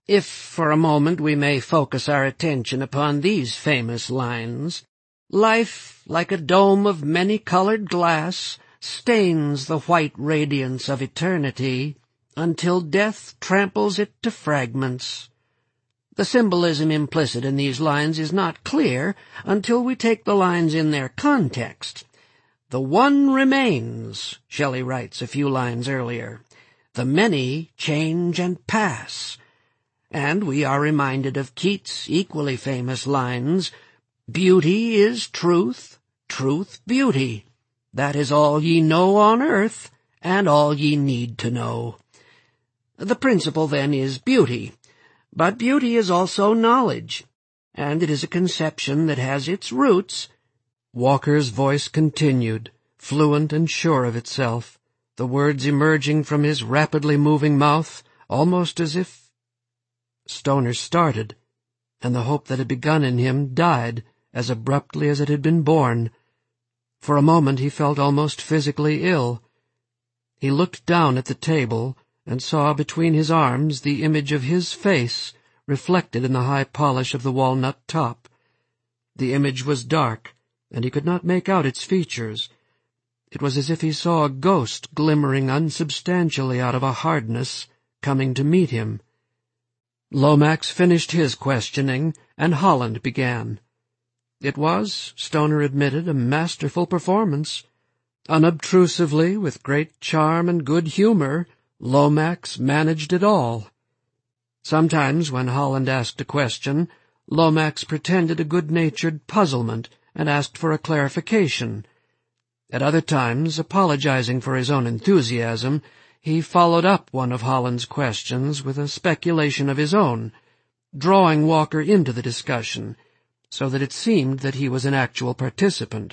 If for a moment we may focus our attention upon these famous lines, life, like a dome of many-colored glass, stains the white radiance of eternity until death tramples it to fragments. The symbolism implicit in these lines is not clear until we take the lines in their context. The one remains, Shelley writes a few lines earlier. The many change and pass. And we are reminded of Keats' equally famous lines, Beauty is truth, truth beauty. That is all ye know on earth, and all ye need to know. The principle, then, is beauty. But beauty is also knowledge, and it is a conception that has its roots. Walker's voice continued, fluent and sure of itself, the words emerging from his rapidly moving mouth, almost as if— Stoner started, and the hope that had begun in him died as abruptly as it had been born. For a moment he felt almost physically ill. He looked down at the table and saw between his arms the image of his face reflected in the high polish of the walnut top. The image was dark, and he could not make out its features. It was as if he saw a ghost glimmering unsubstantially out of a hardness, coming to meet him. Lomax finished his questioning, and Holland began. It was, Stoner admitted, a masterful performance. Unobtrusively, with great charm and good humor, Lomax managed it all. Sometimes, when Holland asked a question, Lomax pretended a good-natured puzzlement and asked for a clarification. At other times, apologizing for his own enthusiasm, he followed up one of Holland's questions with a speculation of his own, drawing Walker into the discussion, so that it seemed that he was an actual participant.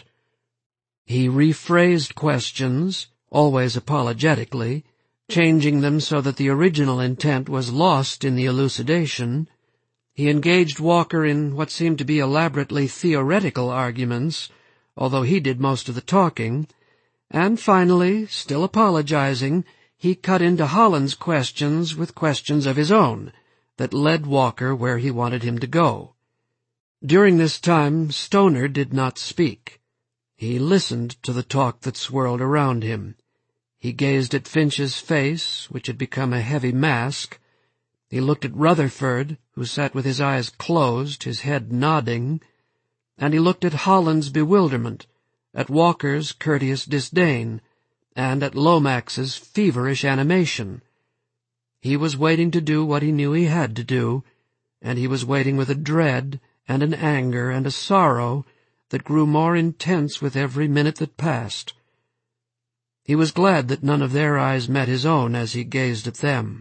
He rephrased questions, always apologetically, changing them so that the original intent was lost in the elucidation. He engaged Walker in what seemed to be elaborately theoretical arguments, although he did most of the talking, and finally, still apologizing, he cut into Holland's questions with questions of his own that led Walker where he wanted him to go. During this time, Stoner did not speak. He listened to the talk that swirled around him. He gazed at Finch's face, which had become a heavy mask. He looked at Rutherford, who sat with his eyes closed, his head nodding, and he looked at Holland's bewilderment, at Walker's courteous disdain, and at Lomax's feverish animation. He was waiting to do what he knew he had to do, and he was waiting with a dread and an anger and a sorrow that grew more intense with every minute that passed. He was glad that none of their eyes met his own as he gazed at them.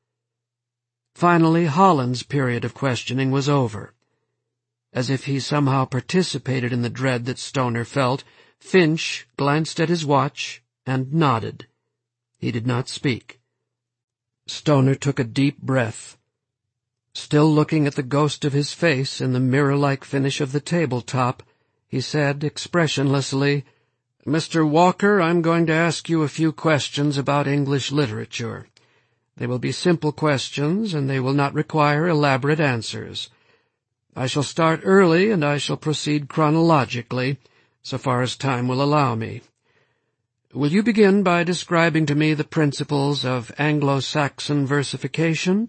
Finally, Holland's period of questioning was over. As if he somehow participated in the dread that Stoner felt, Finch glanced at his watch and nodded. He did not speak. Stoner took a deep breath. Still looking at the ghost of his face in the mirror-like finish of the tabletop, he said expressionlessly, "Mr. Walker, I'm going to ask you a few questions about English literature. They will be simple questions, and they will not require elaborate answers. I shall start early, and I shall proceed chronologically, so far as time will allow me. Will you begin by describing to me the principles of Anglo-Saxon versification?"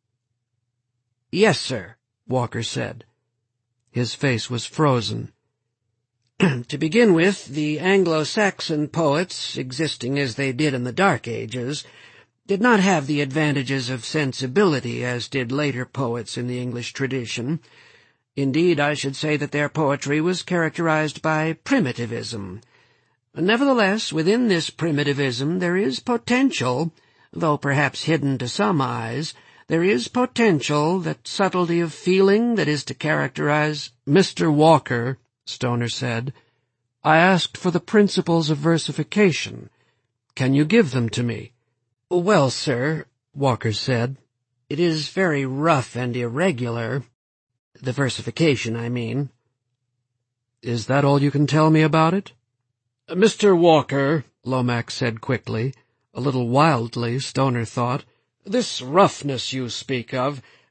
"Yes, sir," Walker said. His face was frozen. "To begin with, the Anglo-Saxon poets, existing as they did in the Dark Ages, did not have the advantages of sensibility as did later poets in the English tradition. Indeed, I should say that their poetry was characterized by primitivism. Nevertheless, within this primitivism there is potential, though perhaps hidden to some eyes, there is potential, that subtlety of feeling that is to characterize—" "Mr. Walker," Stoner said, "I asked for the principles of versification. Can you give them to me?" "Well, sir," Walker said, "it is very rough and irregular. The versification, I mean." "Is that all you can tell me about it?" "Mr. Walker," Lomax said quickly, a little wildly, Stoner thought, "this roughness you speak of,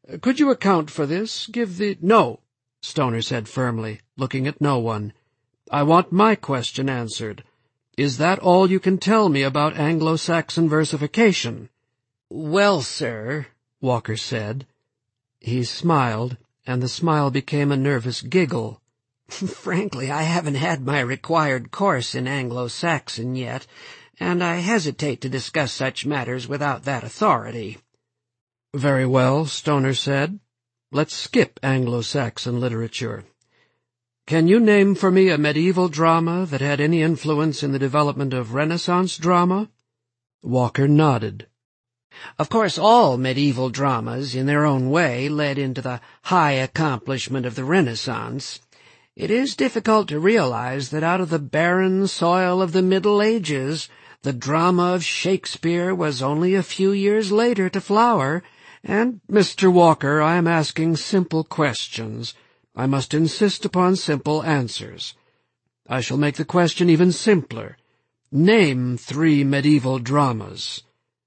Could you account for this? No, Stoner said firmly, looking at no one. I want my question answered. Is that all you can tell me about Anglo-Saxon versification? Well, sir, Walker said. He smiled, and the smile became a nervous giggle. Frankly, I haven't had my required course in Anglo-Saxon yet, and I hesitate to discuss such matters without that authority. Very well, Stoner said. Let's skip Anglo-Saxon literature. Can you name for me a medieval drama that had any influence in the development of Renaissance drama? Walker nodded. Of course, all medieval dramas, in their own way, led into the high accomplishment of the Renaissance. It is difficult to realize that out of the barren soil of the Middle Ages, the drama of Shakespeare was only a few years later to flower, and, Mr. Walker, I am asking simple questions. I must insist upon simple answers. I shall make the question even simpler. Name 3 medieval dramas.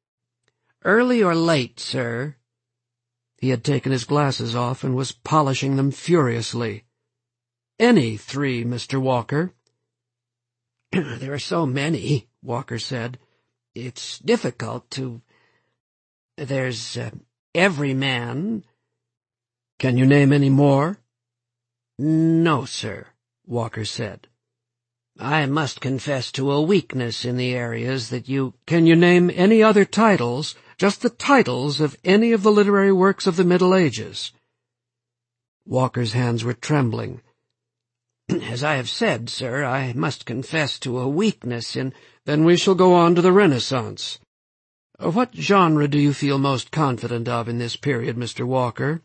Early or late, sir? He had taken his glasses off and was polishing them furiously. Any 3, Mr. Walker. There are so many, Walker said. It's difficult to... There's Everyman. Can you name any more? No, sir, Walker said. I must confess to a weakness in the areas that you... Can you name any other titles, just the titles of any of the literary works of the Middle Ages? Walker's hands were trembling. As I have said, sir, I must confess to a weakness in... Then we shall go on to the Renaissance. What genre do you feel most confident of in this period, Mr. Walker?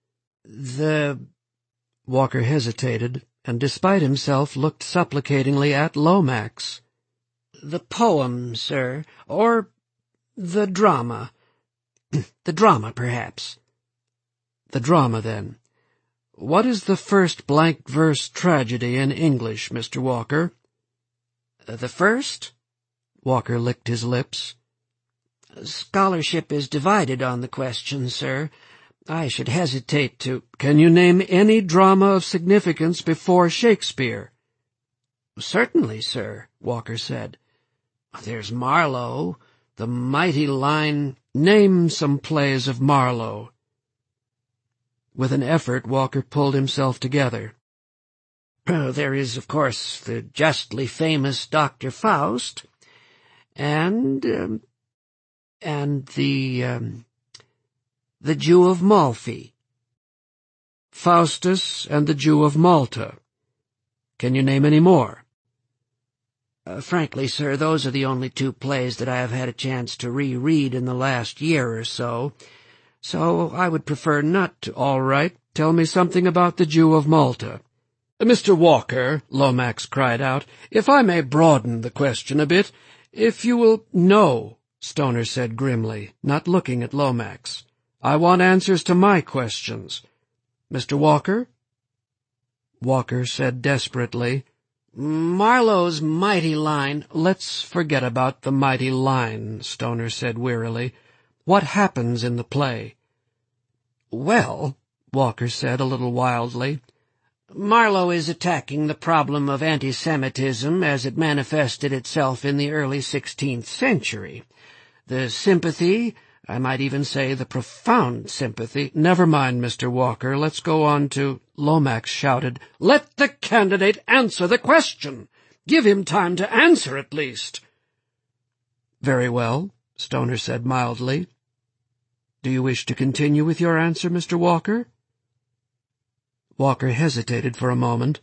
Walker hesitated, and despite himself looked supplicatingly at Lomax. The poem, sir, or the drama. The drama, perhaps. The drama, then. What is the first blank-verse tragedy in English, Mr. Walker? The first? Walker licked his lips. Scholarship is divided on the question, sir. I should hesitate to... Can you name any drama of significance before Shakespeare? Certainly, sir, Walker said. There's Marlowe, the mighty line... Name some plays of Marlowe. With an effort, Walker pulled himself together. There is, of course, the justly famous Dr. Faust, and the Jew of Malfi. Faustus and the Jew of Malta. Can you name any more? Frankly, sir, those are the only 2 plays that I have had a chance to reread in the last year or so I would prefer not to... All right, tell me something about the Jew of Malta. Mr. Walker, Lomax cried out, if I may broaden the question a bit, if you will... No, Stoner said grimly, not looking at Lomax. I want answers to my questions. Mr. Walker? Walker said desperately, Marlowe's mighty line... Let's forget about the mighty line, Stoner said wearily. What happens in the play? Well, Walker said a little wildly, Marlowe is attacking the problem of anti-Semitism as it manifested itself in the early 16th century. The sympathy, I might even say the profound sympathy... Never mind, Mr. Walker, let's go on to... Lomax shouted, Let the candidate answer the question! Give him time to answer, at least! Very well, Stoner said mildly. Do you wish to continue with your answer, Mr. Walker? Walker hesitated for a moment.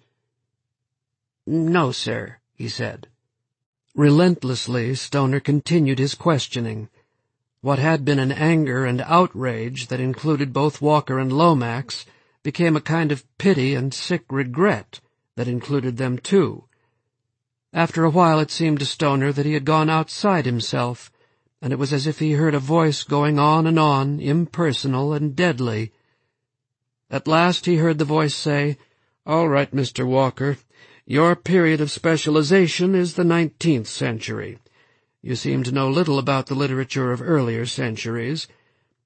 No, sir, he said. Relentlessly, Stoner continued his questioning. What had been an anger and outrage that included both Walker and Lomax became a kind of pity and sick regret that included them too. After a while it seemed to Stoner that he had gone outside himself, and it was as if he heard a voice going on, impersonal and deadly. At last he heard the voice say, All right, Mr. Walker, your period of specialization is the 19th century. You seem to know little about the literature of earlier centuries.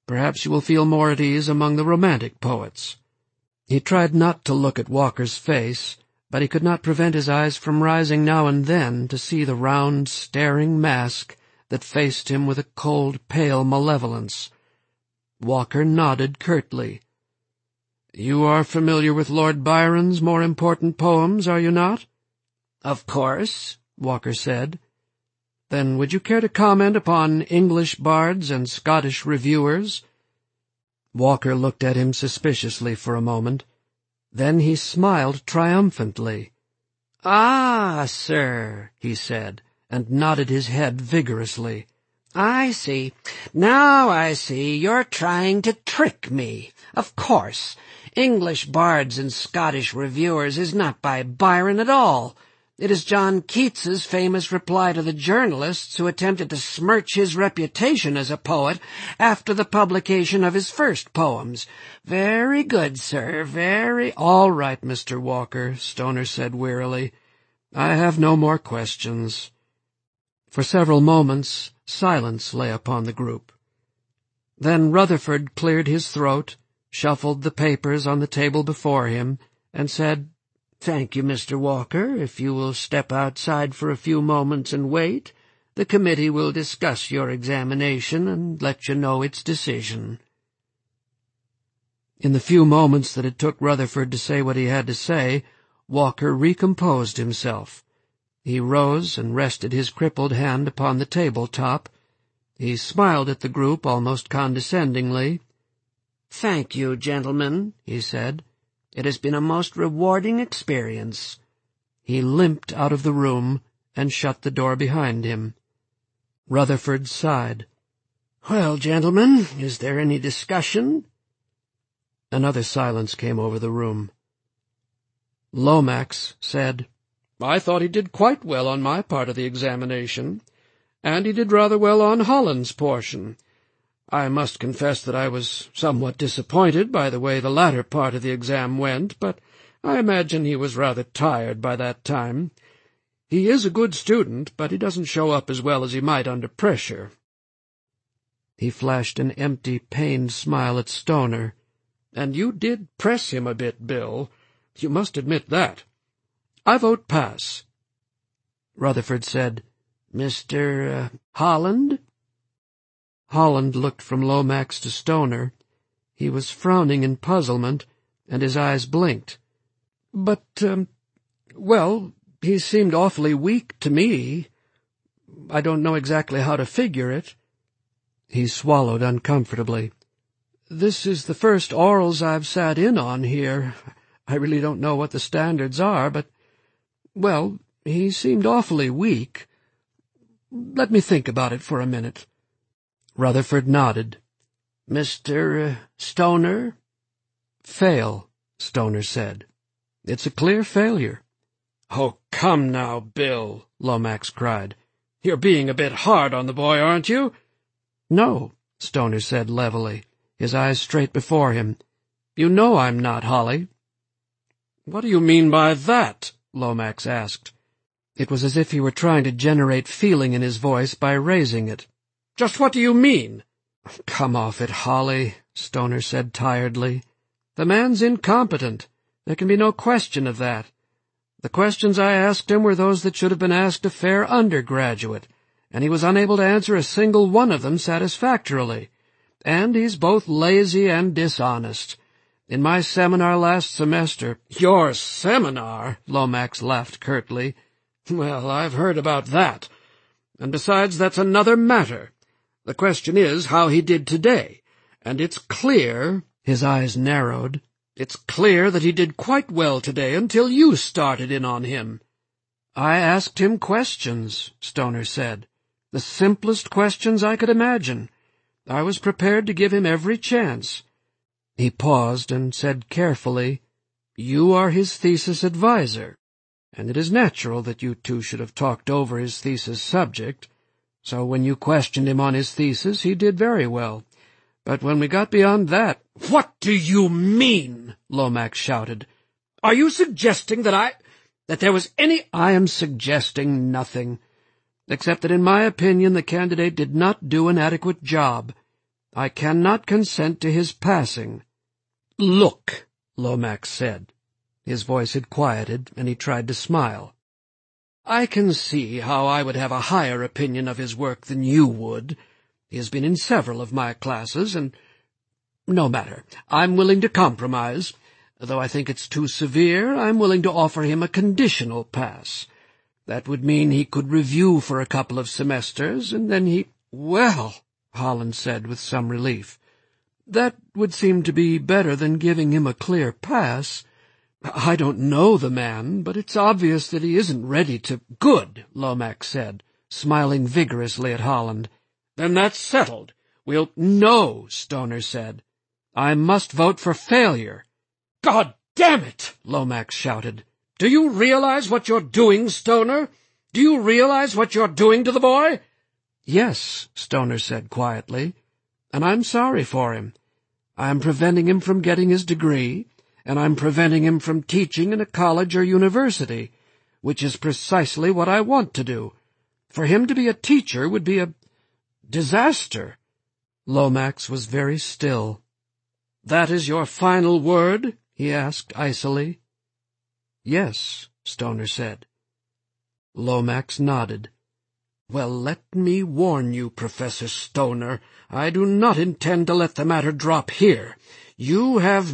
Perhaps you will feel more at ease among the romantic poets." He tried not to look at Walker's face, but he could not prevent his eyes from rising now and then to see the round, staring mask that faced him with a cold, pale malevolence. Walker nodded curtly. "You are familiar with Lord Byron's more important poems, are you not?" "Of course," Walker said. "Then would you care to comment upon English bards and Scottish reviewers?" Walker looked at him suspiciously for a moment. Then he smiled triumphantly. "Ah, sir," he said, and nodded his head vigorously. "I see. Now I see. You're trying to trick me. Of course, English bards and Scottish reviewers is not by Byron at all. It is John Keats's famous reply to the journalists who attempted to smirch his reputation as a poet after the publication of his first poems. Very good, sir, very—" "All right, Mr. Walker," Stoner said wearily. "I have no more questions." For several moments silence lay upon the group. Then Rutherford cleared his throat, shuffled the papers on the table before him, and said, "Thank you, Mr. Walker. If you will step outside for a few moments and wait, the committee will discuss your examination and let you know its decision." In the few moments that it took Rutherford to say what he had to say, Walker recomposed himself. He rose and rested his crippled hand upon the table-top. He smiled at the group almost condescendingly. "Thank you, gentlemen," he said. "It has been a most rewarding experience." He limped out of the room and shut the door behind him. Rutherford sighed. "Well, gentlemen, is there any discussion?" Another silence came over the room. Lomax said, "I thought he did quite well on my part of the examination, and he did rather well on Holland's portion. I must confess that I was somewhat disappointed by the way the latter part of the exam went, but I imagine he was rather tired by that time. He is a good student, but he doesn't show up as well as he might under pressure." He flashed an empty, pained smile at Stoner. "And you did press him a bit, Bill. You must admit that. I vote pass." Rutherford said, "Mr. Holland?" Holland looked from Lomax to Stoner. He was frowning in puzzlement, and his eyes blinked. "But, well, he seemed awfully weak to me. I don't know exactly how to figure it." He swallowed uncomfortably. "This is the first orals I've sat in on here. I really don't know what the standards are, but, well, he seemed awfully weak. Let me think about it for a minute." Rutherford nodded. "Mr. Stoner?" "Fail," Stoner said. "It's a clear failure." "Oh, come now, Bill," Lomax cried. "You're being a bit hard on the boy, aren't you?" "No," Stoner said levelly, his eyes straight before him. "You know I'm not, Holly." "What do you mean by that?" Lomax asked. It was as if he were trying to generate feeling in his voice by raising it. "Just what do you mean?" "Come off it, Holly," Stoner said tiredly. "The man's incompetent. There can be no question of that. The questions I asked him were those that should have been asked a fair undergraduate, and he was unable to answer a single one of them satisfactorily. And he's both lazy and dishonest. In my seminar last semester—" "Your seminar?" Lomax laughed curtly. "Well, I've heard about that. And besides, that's another matter. The question is how he did today, and it's clear—" His eyes narrowed. "It's clear that he did quite well today until you started in on him." "I asked him questions," Stoner said. "The simplest questions I could imagine. I was prepared to give him every chance." He paused and said carefully, "You are his thesis advisor, and it is natural that you two should have talked over his thesis subject. So when you questioned him on his thesis, he did very well. But when we got beyond that—" "What do you mean?" Lomax shouted. "Are you suggesting that there was any—" "I am suggesting nothing, except that in my opinion the candidate did not do an adequate job. I cannot consent to his passing." "Look," Lomax said. His voice had quieted, and he tried to smile. "I can see how I would have a higher opinion of his work than you would. He has been in several of my classes, and— no matter. I'm willing to compromise. Though I think it's too severe, I'm willing to offer him a conditional pass. That would mean he could review for a couple of semesters, and then he—" "Well," Holland said with some relief, "that would seem to be better than giving him a clear pass. I don't know the man, but it's obvious that he isn't ready to—" "Good," Lomax said, smiling vigorously at Holland. "Then that's settled. We'll—" "No," Stoner said. "I must vote for failure." "God damn it!" Lomax shouted. "Do you realize what you're doing, Stoner? Do you realize what you're doing to the boy?" "Yes," Stoner said quietly, "and I'm sorry for him. I'm preventing him from getting his degree, and I'm preventing him from teaching in a college or university, which is precisely what I want to do. For him to be a teacher would be a disaster." Lomax was very still. "That is your final word?" he asked icily. "Yes," Stoner said. Lomax nodded. "Well, let me warn you, Professor Stoner, I do not intend to let the matter drop here. You have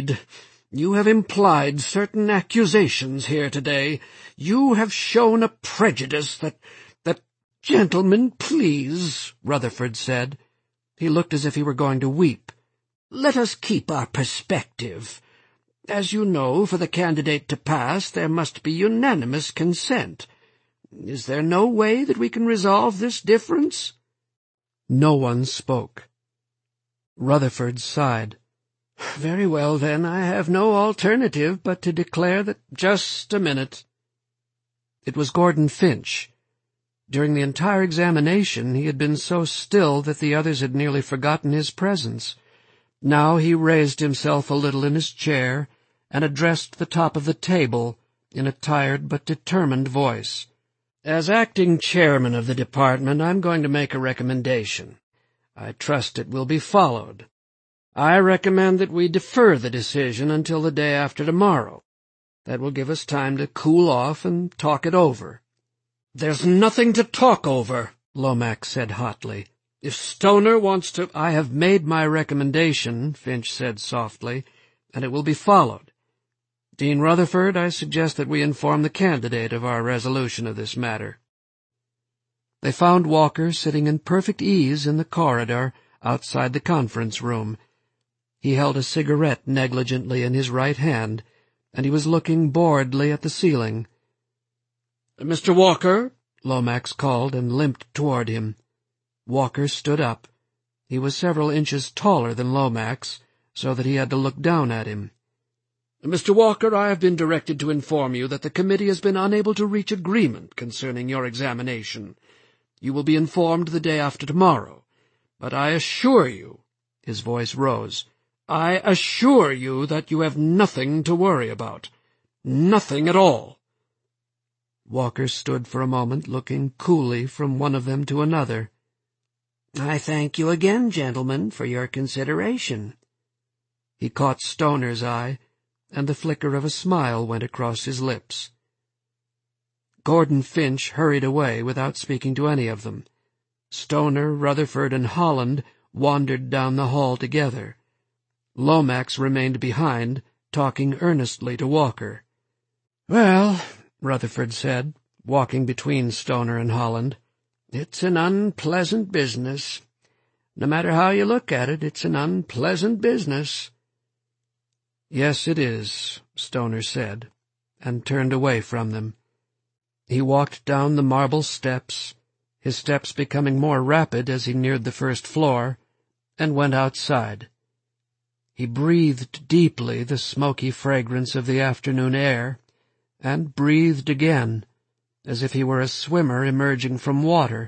implied certain accusations here today. You have shown a prejudice that— "Gentlemen, please," Rutherford said. He looked as if he were going to weep. "Let us keep our perspective. As you know, for the candidate to pass, there must be unanimous consent. Is there no way that we can resolve this difference?" No one spoke. Rutherford sighed. "Very well, then, I have no alternative but to declare that—" "Just a minute." It was Gordon Finch. During the entire examination he had been so still that the others had nearly forgotten his presence. Now he raised himself a little in his chair and addressed the top of the table in a tired but determined voice. "As acting chairman of the department, I'm going to make a recommendation. I trust it will be followed. I recommend that we defer the decision until the day after tomorrow. That will give us time to cool off and talk it over." "There's nothing to talk over," Lomax said hotly. "If Stoner wants to—" "I have made my recommendation," Finch said softly, "and it will be followed. Dean Rutherford, I suggest that we inform the candidate of our resolution of this matter." They found Walker sitting in perfect ease in the corridor outside the conference room. He held a cigarette negligently in his right hand, and he was looking boredly at the ceiling. "Mr. Walker," Lomax called and limped toward him. Walker stood up. He was several inches taller than Lomax, so that he had to look down at him. "Mr. Walker, I have been directed to inform you that the committee has been unable to reach agreement concerning your examination. You will be informed the day after tomorrow. But I assure you—" his voice rose— "I assure you that you have nothing to worry about. Nothing at all." Walker stood for a moment looking coolly from one of them to another. "I thank you again, gentlemen, for your consideration." He caught Stoner's eye, and the flicker of a smile went across his lips. Gordon Finch hurried away without speaking to any of them. Stoner, Rutherford, and Holland wandered down the hall together. Lomax remained behind, talking earnestly to Walker. "Well," Rutherford said, walking between Stoner and Holland, "it's an unpleasant business. No matter how you look at it, it's an unpleasant business." "Yes, it is," Stoner said, and turned away from them. He walked down the marble steps, his steps becoming more rapid as he neared the first floor, and went outside. He breathed deeply the smoky fragrance of the afternoon air, and breathed again, as if he were a swimmer emerging from water.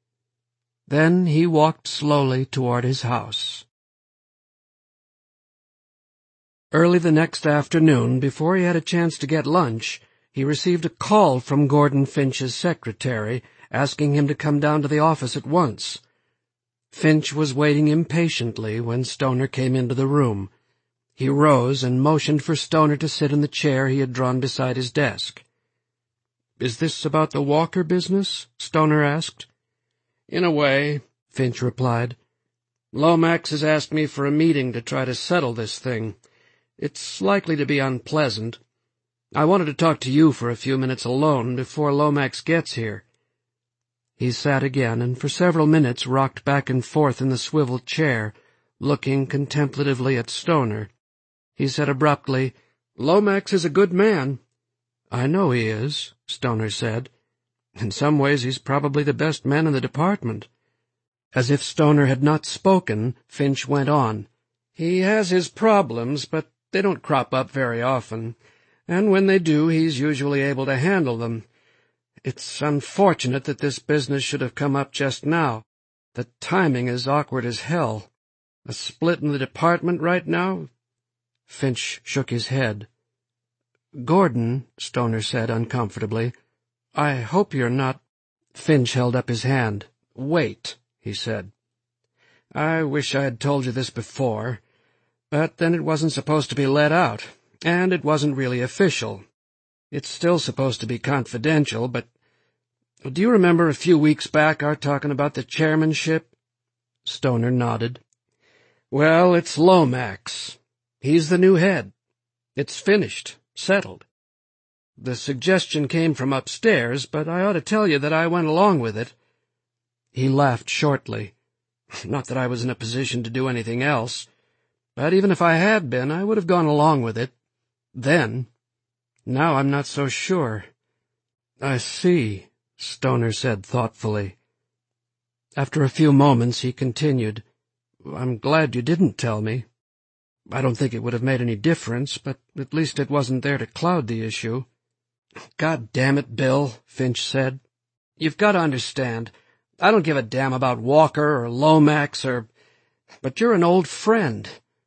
Then he walked slowly toward his house. Early the next afternoon, before he had a chance to get lunch, he received a call from Gordon Finch's secretary, asking him to come down to the office at once. Finch was waiting impatiently when Stoner came into the room. He rose and motioned for Stoner to sit in the chair he had drawn beside his desk. "Is this about the Walker business?" Stoner asked. "In a way," Finch replied. "Lomax has asked me for a meeting to try to settle this thing. It's likely to be unpleasant. I wanted to talk to you for a few minutes alone before Lomax gets here." He sat again and for several minutes rocked back and forth in the swiveled chair, looking contemplatively at Stoner. He said abruptly, "Lomax is a good man." "I know he is," Stoner said. "In some ways he's probably the best man in the department." As if Stoner had not spoken, Finch went on. "He has his problems, but they don't crop up very often, and when they do, he's usually able to handle them. It's unfortunate that this business should have come up just now. The timing is awkward as hell. A split in the department right now?" Finch shook his head. "Gordon," Stoner said uncomfortably, "I hope you're not—" Finch held up his hand. "Wait," he said. "I wish I had told you this before, but then it wasn't supposed to be let out, and it wasn't really official. It's still supposed to be confidential, but do you remember a few weeks back our talking about the chairmanship?" Stoner nodded. "Well, it's Lomax. He's the new head. It's finished, settled. The suggestion came from upstairs, but I ought to tell you that I went along with it." He laughed shortly. "Not that I was in a position to do anything else, but even if I had been, I would have gone along with it. Then. Now I'm not so sure." "I see," Stoner said thoughtfully. After a few moments he continued, "I'm glad you didn't tell me. I don't think it would have made any difference, but at least it wasn't there to cloud the issue." "God damn it, Bill," Finch said. "You've got to understand, I don't give a damn about Walker or Lomax but you're an old friend.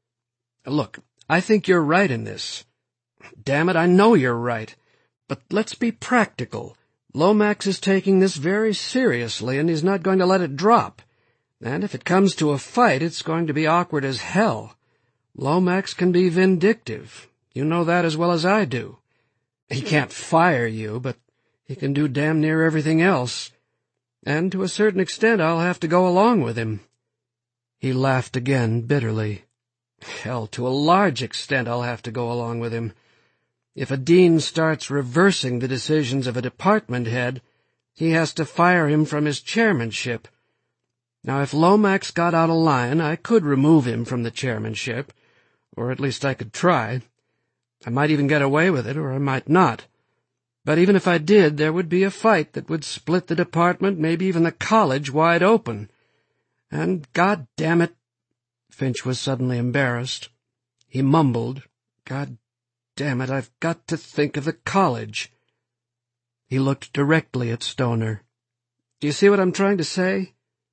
Look, I think you're right in this. Damn it, I know you're right. But let's be practical. Lomax is taking this very seriously, and he's not going to let it drop. And if it comes to a fight, it's going to be awkward as hell. Lomax can be vindictive. You know that as well as I do. He can't fire you, but he can do damn near everything else. And to a certain extent I'll have to go along with him." He laughed again bitterly. "Hell, to a large extent I'll have to go along with him. If a dean starts reversing the decisions of a department head, he has to fire him from his chairmanship. Now, if Lomax got out of line, I could remove him from the chairmanship, or at least I could try. I might even get away with it, or I might not. But even if I did, there would be a fight that would split the department, maybe even the college, wide open. And, God damn it—" Finch was suddenly embarrassed. He mumbled, "God damn it, I've got to think of the college." He looked directly at Stoner. "Do you see what I'm trying to say?"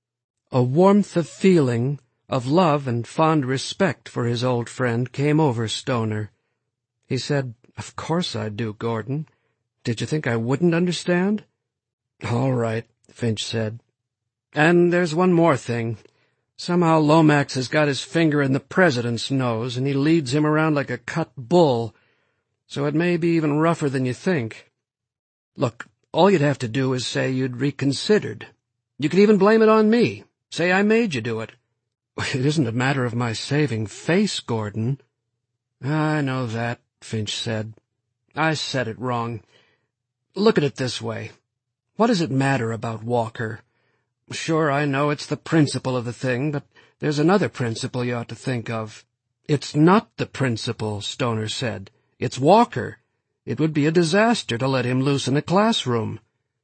A warmth of feeling, of love and fond respect for his old friend came over Stoner. He said, "Of course I do, Gordon. Did you think I wouldn't understand?" "All right," Finch said. "And there's one more thing. Somehow Lomax has got his finger in the president's nose, and he leads him around like a cut bull, so it may be even rougher than you think. Look, all you'd have to do is say you'd reconsidered. You could even blame it on me. Say I made you do it." "It isn't a matter of my saving face, Gordon." "I know that," Finch said. "I said it wrong. Look at it this way. What does it matter about Walker? Sure, I know it's the principle of the thing, but there's another principle you ought to think of." "It's not the principle," Stoner said. "It's Walker. It would be a disaster to let him loose in a classroom."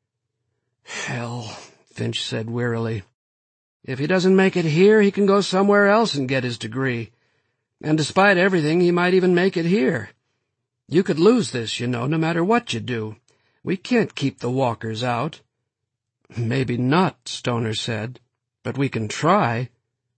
"Hell," Finch said wearily. "If he doesn't make it here, he can go somewhere else and get his degree. And despite everything, he might even make it here. You could lose this, no matter what you do. We can't keep the Walkers out." "Maybe not," Stoner said, "but we can try."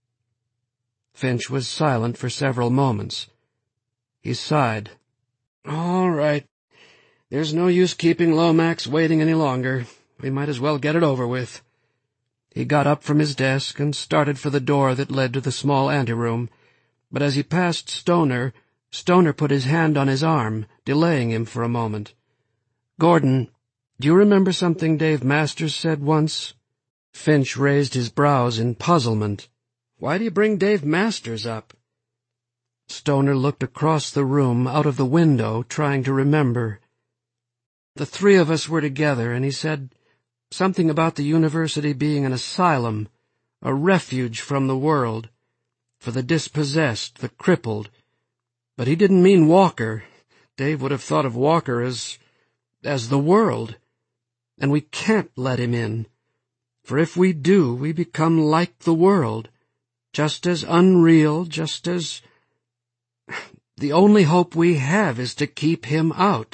Finch was silent for several moments. He sighed. "All right. There's no use keeping Lomax waiting any longer. We might as well get it over with." He got up from his desk and started for the door that led to the small anteroom, but as he passed Stoner, Stoner put his hand on his arm, delaying him for a moment. "Gordon, do you remember something Dave Masters said once?" Finch raised his brows in puzzlement. "Why do you bring Dave Masters up?" Stoner looked across the room, out of the window, trying to remember. "The three of us were together, and he said something about the university being an asylum, a refuge from the world, for the dispossessed, the crippled. But he didn't mean Walker. Dave would have thought of Walker as the world. And we can't let him in, for if we do, we become like the world, just as unreal, just as... The only hope we have is to keep him out."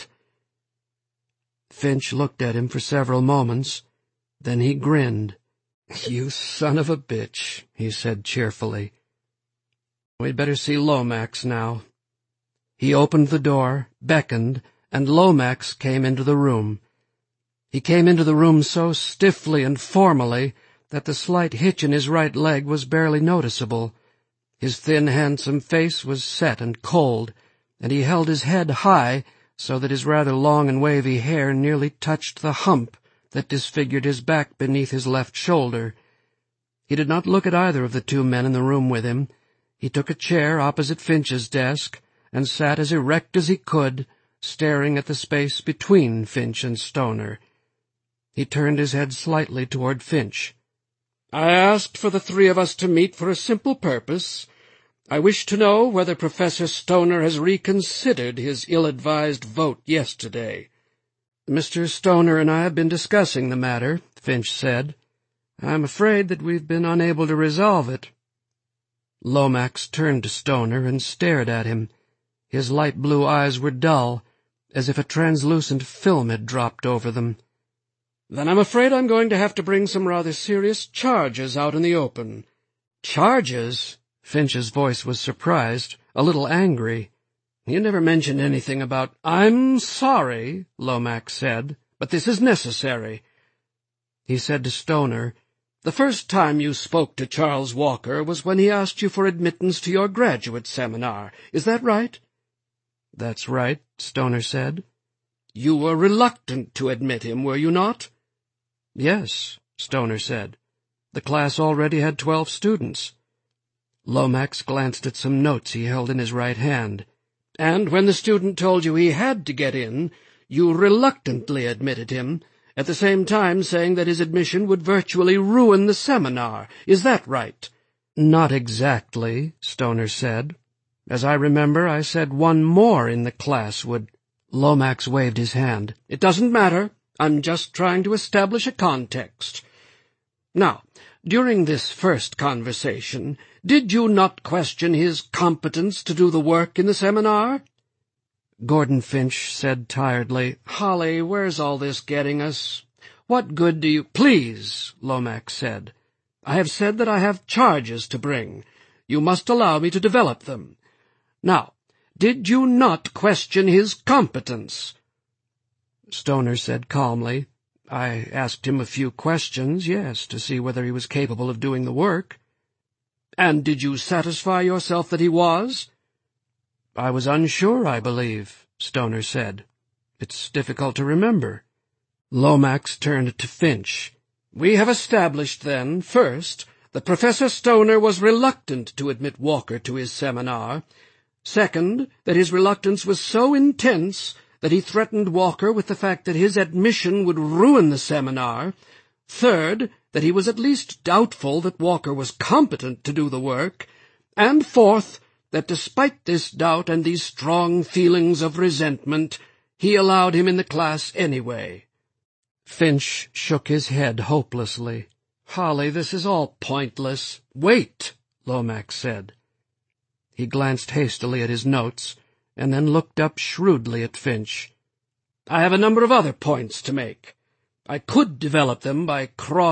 Finch looked at him for several moments. Then he grinned. "You son of a bitch," he said cheerfully. "We'd better see Lomax now." He opened the door, beckoned, and Lomax came into the room. He came into the room so stiffly and formally that the slight hitch in his right leg was barely noticeable. His thin, handsome face was set and cold, and he held his head high so that his rather long and wavy hair nearly touched the hump that disfigured his back beneath his left shoulder. He did not look at either of the two men in the room with him. He took a chair opposite Finch's desk and sat as erect as he could, staring at the space between Finch and Stoner. He turned his head slightly toward Finch. "I asked for the three of us to meet for a simple purpose. I wish to know whether Professor Stoner has reconsidered his ill-advised vote yesterday." "Mr. Stoner and I have been discussing the matter," Finch said. "I'm afraid that we've been unable to resolve it." Lomax turned to Stoner and stared at him. His light blue eyes were dull, as if a translucent film had dropped over them. "Then I'm afraid I'm going to have to bring some rather serious charges out in the open." "Charges?" Finch's voice was surprised, a little angry. "You never mentioned anything about—" "I'm sorry," Lomax said, "but this is necessary." He said to Stoner, "The first time you spoke to Charles Walker was when he asked you for admittance to your graduate seminar. Is that right?" "That's right," Stoner said. "You were reluctant to admit him, were you not?" "Yes," Stoner said. "The class already had 12 students." Lomax glanced at some notes he held in his right hand. "And when the student told you he had to get in, you reluctantly admitted him, at the same time saying that his admission would virtually ruin the seminar. Is that right?" "Not exactly," Stoner said. "As I remember, I said one more in the class would—" Lomax waved his hand. "It doesn't matter. I'm just trying to establish a context. Now, during this first conversation, did you not question his competence to do the work in the seminar?" Gordon Finch said tiredly, "Holly, where's all this getting us? What good do you—" "Please," Lomax said. "I have said that I have charges to bring. You must allow me to develop them. Now, did you not question his competence?" Stoner said calmly, "I asked him a few questions, yes, to see whether he was capable of doing the work." "And did you satisfy yourself that he was?" "I was unsure, I believe," Stoner said. "It's difficult to remember." Lomax turned to Finch. "We have established, then, first, that Professor Stoner was reluctant to admit Walker to his seminar. Second, that his reluctance was so intense that he threatened Walker with the fact that his admission would ruin the seminar. Third, that he was at least doubtful that Walker was competent to do the work. And fourth, that despite this doubt and these strong feelings of resentment, he allowed him in the class anyway." Finch shook his head hopelessly. "Holly, this is all pointless." "Wait," Lomax said. He glanced hastily at his notes, and then looked up shrewdly at Finch. "I have a number of other points to make. I could develop them by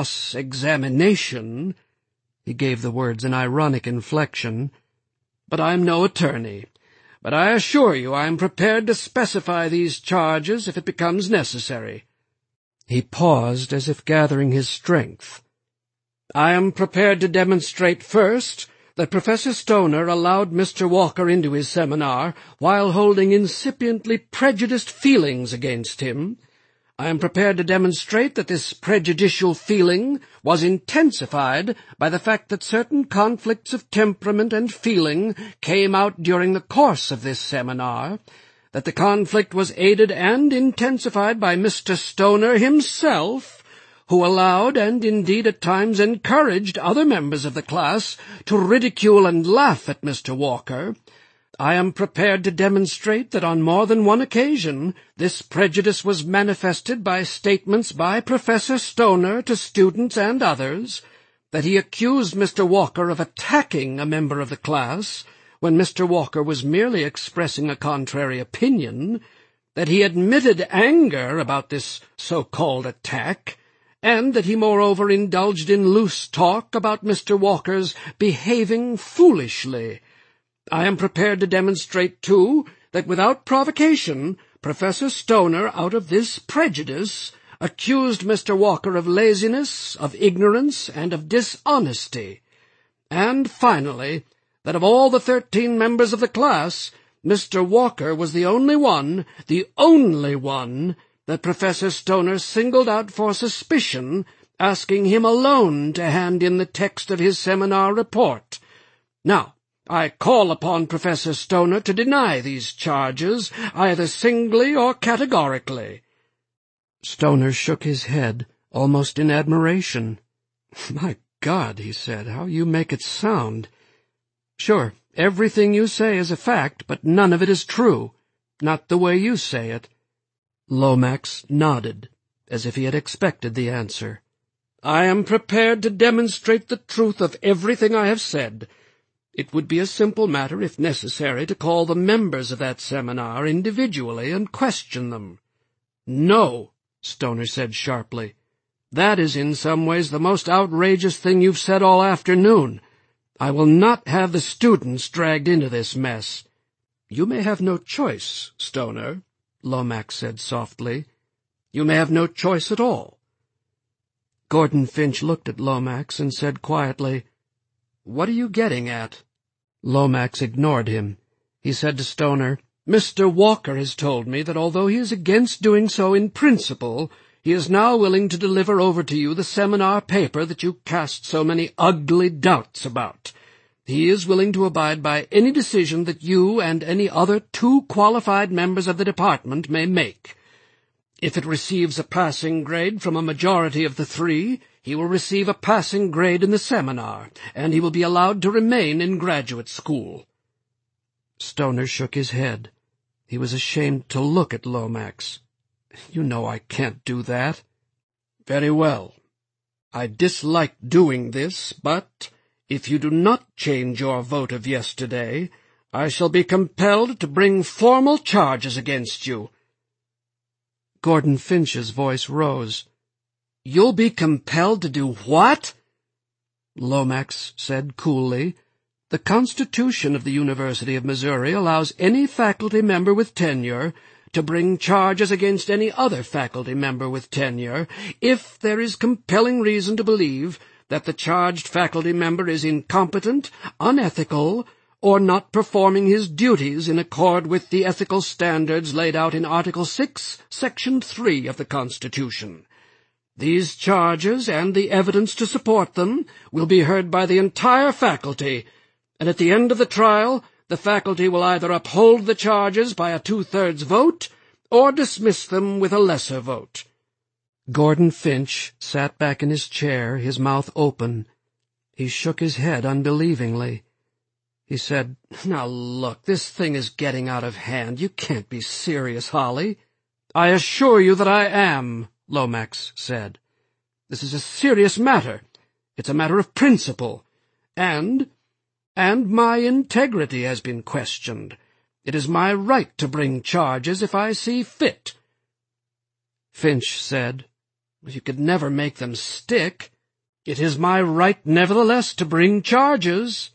cross-examination." He gave the words an ironic inflection. "But I am no attorney. But I assure you I am prepared to specify these charges if it becomes necessary." He paused as if gathering his strength. I am prepared to demonstrate first that Professor Stoner allowed Mr. Walker into his seminar while holding incipiently prejudiced feelings against him. I am prepared to demonstrate that this prejudicial feeling was intensified by the fact that certain conflicts of temperament and feeling came out during the course of this seminar, that the conflict was aided and intensified by Mr. Stoner himself, who allowed and indeed at times encouraged other members of the class to ridicule and laugh at Mr. Walker. I am prepared to demonstrate that on more than one occasion this prejudice was manifested by statements by Professor Stoner to students and others, that he accused Mr. Walker of attacking a member of the class when Mr. Walker was merely expressing a contrary opinion, that he admitted anger about this so-called attack, and that he moreover indulged in loose talk about Mr. Walker's behaving foolishly. I am prepared to demonstrate, too, that without provocation, Professor Stoner, out of this prejudice, accused Mr. Walker of laziness, of ignorance, and of dishonesty. And finally, that of all the 13 members of the class, Mr. Walker was the only one that Professor Stoner singled out for suspicion, asking him alone to hand in the text of his seminar report. Now, I call upon Professor Stoner to deny these charges, either singly or categorically. Stoner shook his head, almost in admiration. "My God," he said, "how you make it sound. Sure, everything you say is a fact, but none of it is true. Not the way you say it." Lomax nodded, as if he had expected the answer. "I am prepared to demonstrate the truth of everything I have said. It would be a simple matter, if necessary, to call the members of that seminar individually and question them." "No," Stoner said sharply. "That is in some ways the most outrageous thing you've said all afternoon. I will not have the students dragged into this mess." "You may have no choice, Stoner," Lomax said softly. "You may have no choice at all." Gordon Finch looked at Lomax and said quietly, "What are you getting at?" Lomax ignored him. He said to Stoner, "Mr. Walker has told me that although he is against doing so in principle, he is now willing to deliver over to you the seminar paper that you cast so many ugly doubts about. He is willing to abide by any decision that you and any other 2 qualified members of the department may make. If it receives a passing grade from a majority of the 3, he will receive a passing grade in the seminar, and he will be allowed to remain in graduate school." Stoner shook his head. He was ashamed to look at Lomax. "You know I can't do that." "Very well. I dislike doing this, but if you do not change your vote of yesterday, I shall be compelled to bring formal charges against you." Gordon Finch's voice rose. "You'll be compelled to do what?" Lomax said coolly, "The Constitution of the University of Missouri allows any faculty member with tenure to bring charges against any other faculty member with tenure if there is compelling reason to believe that the charged faculty member is incompetent, unethical, or not performing his duties in accord with the ethical standards laid out in Article 6, Section 3 of the Constitution. These charges and the evidence to support them will be heard by the entire faculty, and at the end of the trial the faculty will either uphold the charges by a 2/3 vote or dismiss them with a lesser vote." Gordon Finch sat back in his chair, his mouth open. He shook his head unbelievingly. He said, "Now look, this thing is getting out of hand. You can't be serious, Holly." "I assure you that I am," Lomax said. "This is a serious matter. It's a matter of principle. And my integrity has been questioned. It is my right to bring charges if I see fit." Finch said, "You could never make them stick." "It is my right, nevertheless, to bring charges."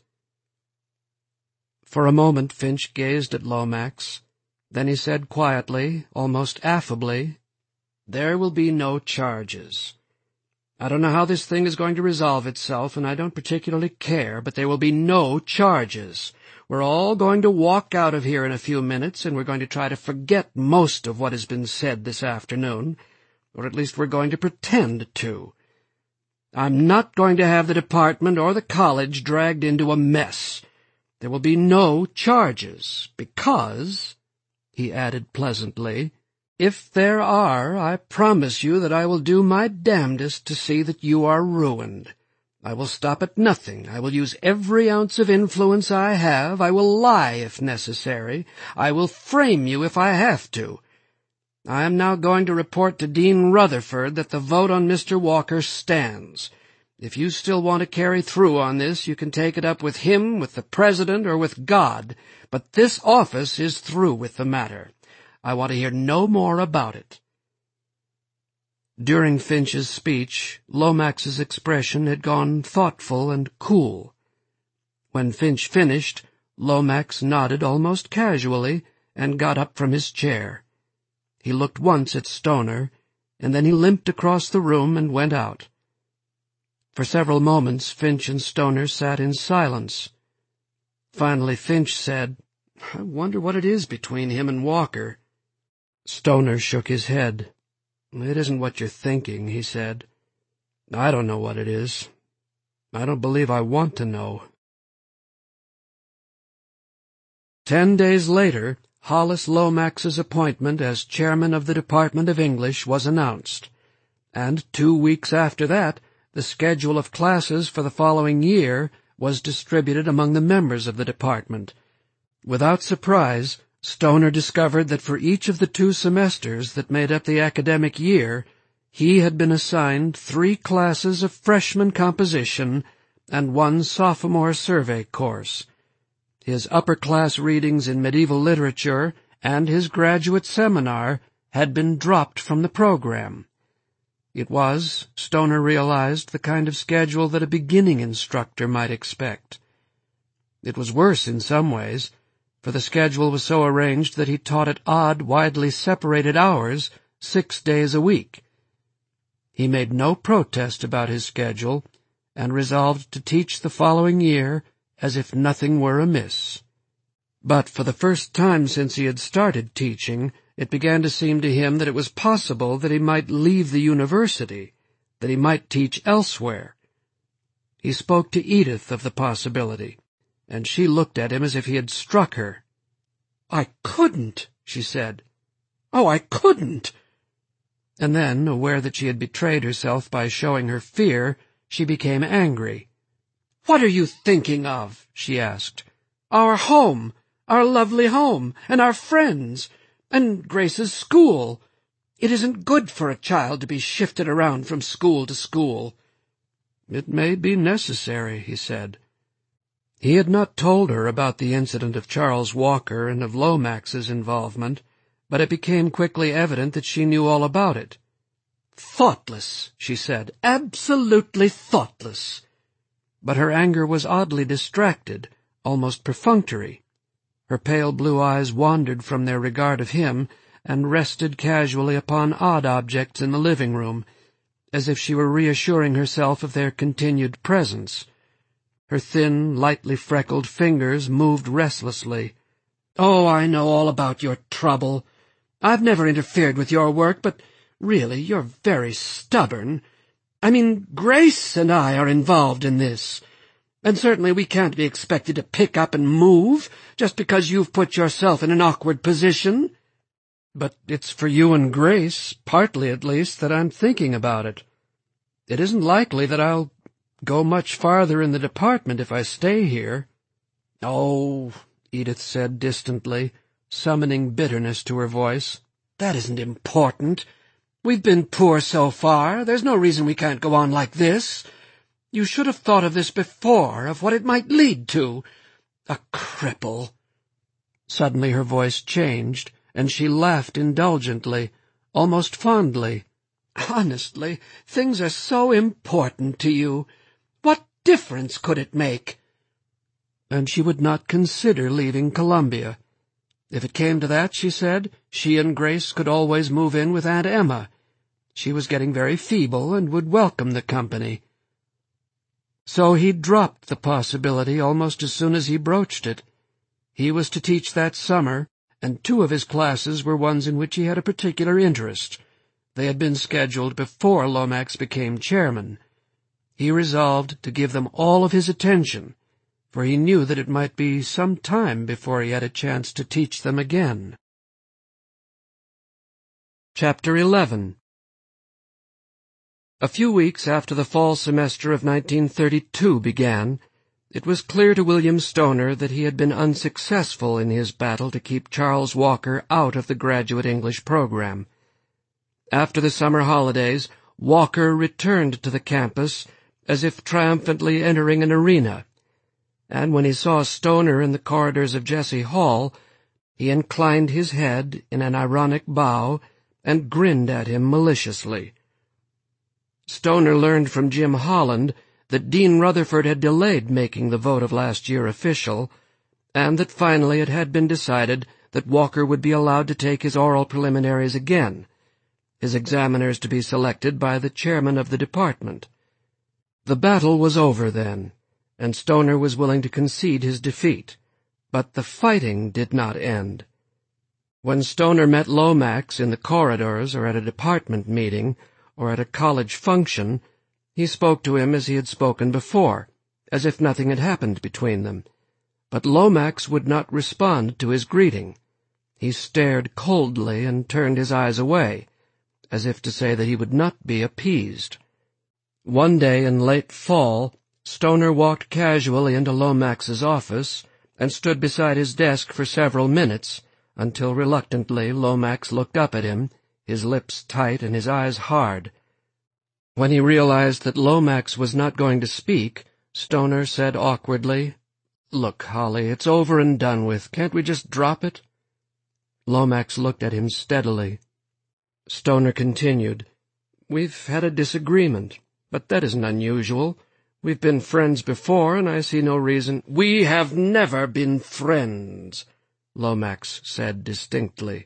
For a moment Finch gazed at Lomax. Then he said quietly, almost affably, "There will be no charges. I don't know how this thing is going to resolve itself, and I don't particularly care, but there will be no charges. We're all going to walk out of here in a few minutes, and we're going to try to forget most of what has been said this afternoon, or at least we're going to pretend to. I'm not going to have the department or the college dragged into a mess. There will be no charges, because, he added pleasantly, if there are, I promise you that I will do my damnedest to see that you are ruined. I will stop at nothing. I will use every ounce of influence I have. I will lie if necessary. I will frame you if I have to. I am now going to report to Dean Rutherford that the vote on Mr. Walker stands. If you still want to carry through on this, you can take it up with him, with the President, or with God, but this office is through with the matter. I want to hear no more about it." During Finch's speech, Lomax's expression had gone thoughtful and cool. When Finch finished, Lomax nodded almost casually and got up from his chair. He looked once at Stoner, and then he limped across the room and went out. For several moments Finch and Stoner sat in silence. Finally Finch said, "I wonder what it is between him and Walker." Stoner shook his head. "It isn't what you're thinking," he said. "I don't know what it is. I don't believe I want to know." 10 days later, Hollis Lomax's appointment as chairman of the Department of English was announced, and 2 weeks after that, the schedule of classes for the following year was distributed among the members of the department. Without surprise, Stoner discovered that for each of the 2 semesters that made up the academic year, he had been assigned 3 classes of freshman composition and 1 sophomore survey course. His upper-class readings in medieval literature and his graduate seminar had been dropped from the program. It was, Stoner realized, the kind of schedule that a beginning instructor might expect. It was worse in some ways, for the schedule was so arranged that he taught at odd, widely separated hours 6 days a week. He made no protest about his schedule, and resolved to teach the following year as if nothing were amiss. But for the first time since he had started teaching, it began to seem to him that it was possible that he might leave the university, that he might teach elsewhere. He spoke to Edith of the possibility, and she looked at him as if he had struck her. "I couldn't," she said. "Oh, I couldn't." And then, aware that she had betrayed herself by showing her fear, she became angry. "What are you thinking of?" she asked. "Our home, our lovely home, and our friends, and Grace's school. It isn't good for a child to be shifted around from school to school." "It may be necessary," he said. He had not told her about the incident of Charles Walker and of Lomax's involvement, but it became quickly evident that she knew all about it. "Thoughtless," she said, "absolutely thoughtless." But her anger was oddly distracted, almost perfunctory. Her pale blue eyes wandered from their regard of him and rested casually upon odd objects in the living room, as if she were reassuring herself of their continued presence. Her thin, lightly freckled fingers moved restlessly. "Oh, I know all about your trouble. I've never interfered with your work, but really, you're very stubborn. I mean, Grace and I are involved in this, and certainly we can't be expected to pick up and move just because you've put yourself in an awkward position." "But it's for you and Grace, partly at least, that I'm thinking about it. It isn't likely that I'll go much farther in the department if I stay here." "Oh," Edith said distantly, summoning bitterness to her voice, "that isn't important. We've been poor so far. There's no reason we can't go on like this. You should have thought of this before, of what it might lead to. A cripple." Suddenly her voice changed, and she laughed indulgently, almost fondly. "Honestly, things are so important to you. What difference could it make?" And she would not consider leaving Columbia. If it came to that, she said, she and Grace could always move in with Aunt Emma. She was getting very feeble and would welcome the company. So he dropped the possibility almost as soon as he broached it. He was to teach that summer, and 2 of his classes were ones in which he had a particular interest. They had been scheduled before Lomax became chairman. He resolved to give them all of his attention, for he knew that it might be some time before he had a chance to teach them again. Chapter 11. A few weeks after the fall semester of 1932 began, it was clear to William Stoner that he had been unsuccessful in his battle to keep Charles Walker out of the graduate English program. After the summer holidays, Walker returned to the campus as if triumphantly entering an arena, and when he saw Stoner in the corridors of Jesse Hall, he inclined his head in an ironic bow and grinned at him maliciously. Stoner learned from Jim Holland that Dean Rutherford had delayed making the vote of last year official, and that finally it had been decided that Walker would be allowed to take his oral preliminaries again, his examiners to be selected by the chairman of the department. The battle was over then, and Stoner was willing to concede his defeat, but the fighting did not end. When Stoner met Lomax in the corridors or at a department meeting or at a college function, he spoke to him as he had spoken before, as if nothing had happened between them. But Lomax would not respond to his greeting. He stared coldly and turned his eyes away, as if to say that he would not be appeased. One day in late fall, Stoner walked casually into Lomax's office and stood beside his desk for several minutes, until reluctantly Lomax looked up at him, his lips tight and his eyes hard. When he realized that Lomax was not going to speak, Stoner said awkwardly, "Look, Holly, it's over and done with. Can't we just drop it?" Lomax looked at him steadily. Stoner continued, "We've had a disagreement, but that isn't unusual. We've been friends before, and I see no reason—" "We have never been friends," Lomax said distinctly.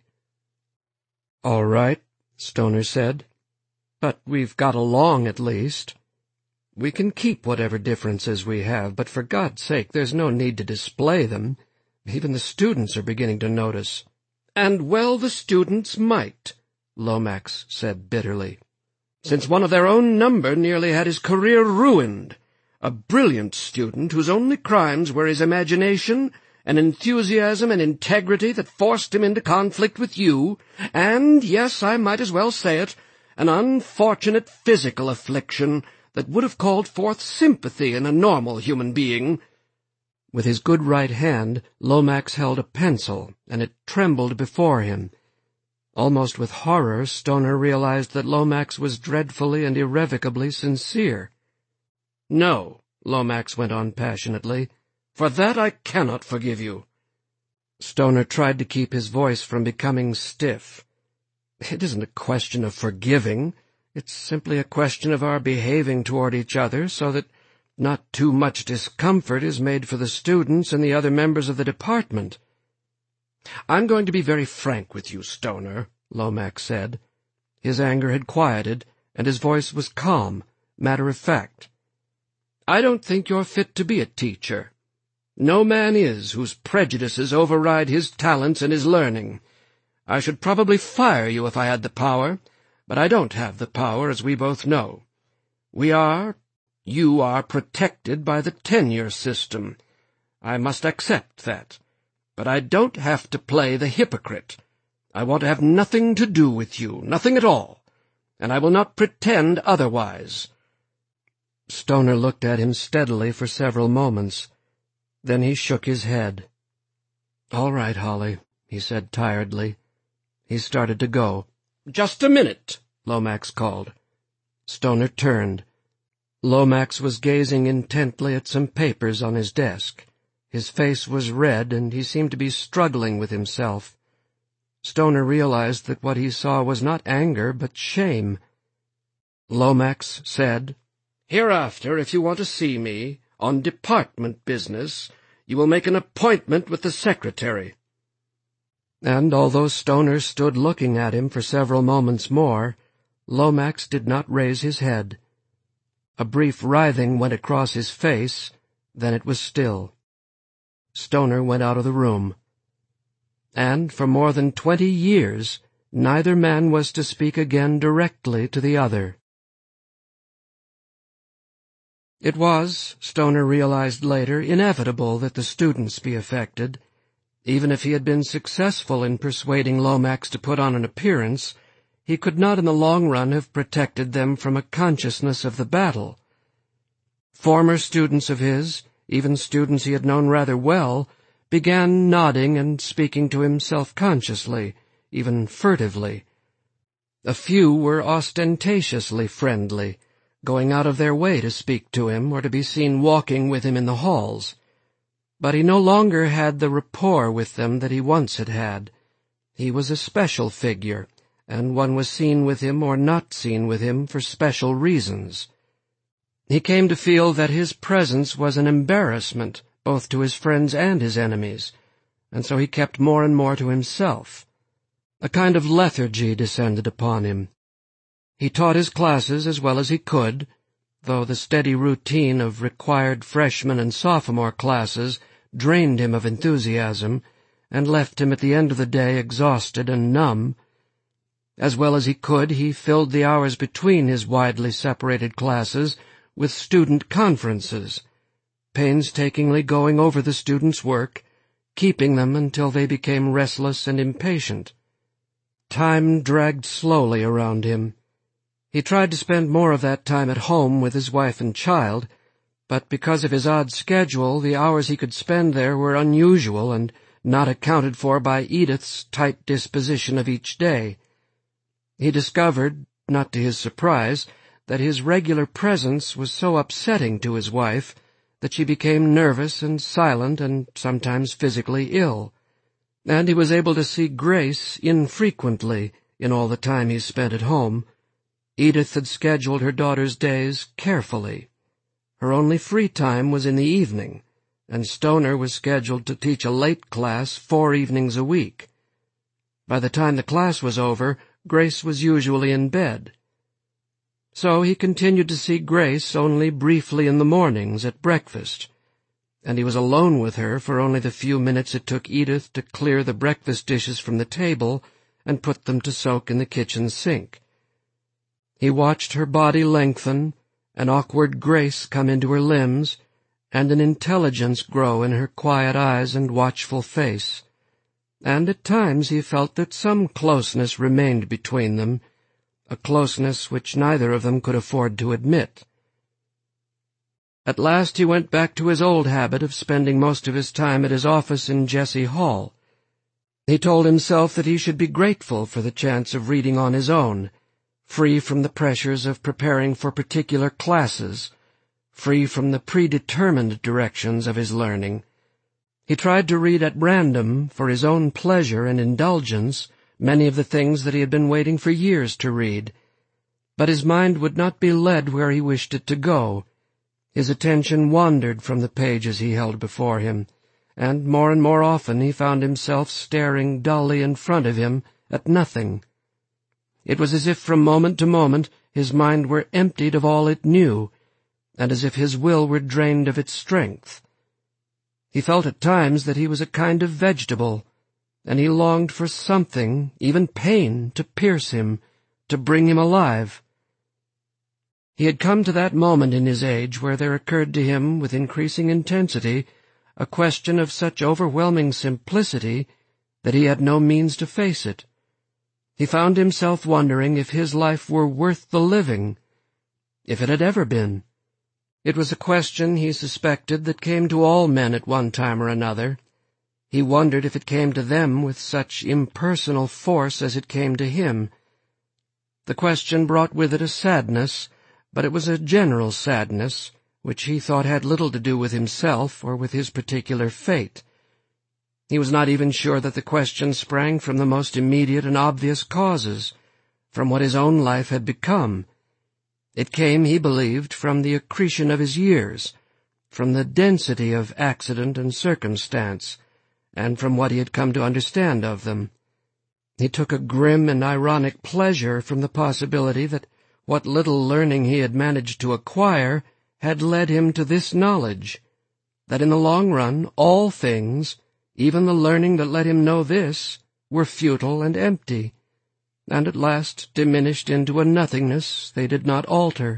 "All right," Stoner said. "But we've got along at least. We can keep whatever differences we have, but for God's sake, there's no need to display them. Even the students are beginning to notice." "And well the students might," Lomax said bitterly, "since one of their own number nearly had his career ruined. A brilliant student whose only crimes were his imagination, an enthusiasm and integrity that forced him into conflict with you, and, yes, I might as well say it, an unfortunate physical affliction that would have called forth sympathy in a normal human being." With his good right hand, Lomax held a pencil, and it trembled before him. Almost with horror, Stoner realized that Lomax was dreadfully and irrevocably sincere. "No," Lomax went on passionately, "for that I cannot forgive you." Stoner tried to keep his voice from becoming stiff. "It isn't a question of forgiving. It's simply a question of our behaving toward each other so that not too much discomfort is made for the students and the other members of the department." "I'm going to be very frank with you, Stoner," Lomax said. His anger had quieted, and his voice was calm, matter-of-fact. "I don't think you're fit to be a teacher. No man is whose prejudices override his talents and his learning. I should probably fire you if I had the power, but I don't have the power, as we both know. You are protected by the tenure system. I must accept that. But I don't have to play the hypocrite. I want to have nothing to do with you, nothing at all, and I will not pretend otherwise." Stoner looked at him steadily for several moments. Then he shook his head. "All right, Holly," he said tiredly. He started to go. "Just a minute," Lomax called. Stoner turned. Lomax was gazing intently at some papers on his desk. His face was red, and he seemed to be struggling with himself. Stoner realized that what he saw was not anger, but shame. Lomax said, "Hereafter, if you want to see me, on department business, you will make an appointment with the secretary." And although Stoner stood looking at him for several moments more, Lomax did not raise his head. A brief writhing went across his face, then it was still. Stoner went out of the room. And for more than 20 years, neither man was to speak again directly to the other. It was, Stoner realized later, inevitable that the students be affected. Even if he had been successful in persuading Lomax to put on an appearance, he could not in the long run have protected them from a consciousness of the battle. Former students of his, even students he had known rather well, began nodding and speaking to him self-consciously, even furtively. A few were ostentatiously friendly, going out of their way to speak to him or to be seen walking with him in the halls. But he no longer had the rapport with them that he once had had. He was a special figure, and one was seen with him or not seen with him for special reasons. He came to feel that his presence was an embarrassment both to his friends and his enemies, and so he kept more and more to himself. A kind of lethargy descended upon him. He taught his classes as well as he could, though the steady routine of required freshman and sophomore classes drained him of enthusiasm and left him at the end of the day exhausted and numb. As well as he could, he filled the hours between his widely separated classes with student conferences, painstakingly going over the students' work, keeping them until they became restless and impatient. Time dragged slowly around him. He tried to spend more of that time at home with his wife and child, but because of his odd schedule, the hours he could spend there were unusual and not accounted for by Edith's tight disposition of each day. He discovered, not to his surprise, that his regular presence was so upsetting to his wife that she became nervous and silent and sometimes physically ill, and he was able to see Grace infrequently in all the time he spent at home. Edith had scheduled her daughter's days carefully. Her only free time was in the evening, and Stoner was scheduled to teach a late class 4 evenings a week. By the time the class was over, Grace was usually in bed. So he continued to see Grace only briefly in the mornings at breakfast, and he was alone with her for only the few minutes it took Edith to clear the breakfast dishes from the table and put them to soak in the kitchen sink. He watched her body lengthen, an awkward grace come into her limbs, and an intelligence grow in her quiet eyes and watchful face, and at times he felt that some closeness remained between them, a closeness which neither of them could afford to admit. At last he went back to his old habit of spending most of his time at his office in Jesse Hall. He told himself that he should be grateful for the chance of reading on his own, free from the pressures of preparing for particular classes, free from the predetermined directions of his learning. He tried to read at random, for his own pleasure and indulgence, many of the things that he had been waiting for years to read, but his mind would not be led where he wished it to go. His attention wandered from the pages he held before him, and more often he found himself staring dully in front of him at nothing. It was as if from moment to moment his mind were emptied of all it knew, and as if his will were drained of its strength. He felt at times that he was a kind of vegetable, and he longed for something, even pain, to pierce him, to bring him alive. He had come to that moment in his age where there occurred to him with increasing intensity a question of such overwhelming simplicity that he had no means to face it. He found himself wondering if his life were worth the living, if it had ever been. It was a question, he suspected, that came to all men at one time or another. He wondered if it came to them with such impersonal force as it came to him. The question brought with it a sadness, but it was a general sadness, which he thought had little to do with himself or with his particular fate. He was not even sure that the question sprang from the most immediate and obvious causes, from what his own life had become. It came, he believed, from the accretion of his years, from the density of accident and circumstance, and from what he had come to understand of them. He took a grim and ironic pleasure from the possibility that what little learning he had managed to acquire had led him to this knowledge, that in the long run all things, even the learning that let him know this, were futile and empty, and at last diminished into a nothingness they did not alter.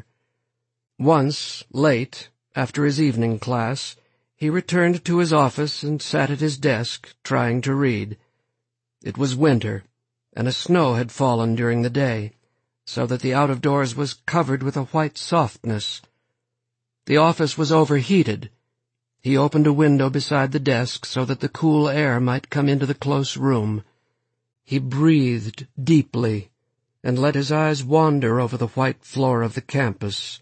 Once, late, after his evening class, he returned to his office and sat at his desk, trying to read. It was winter, and a snow had fallen during the day, so that the out-of-doors was covered with a white softness. The office was overheated. He opened a window beside the desk so that the cool air might come into the close room. He breathed deeply, and let his eyes wander over the white floor of the campus.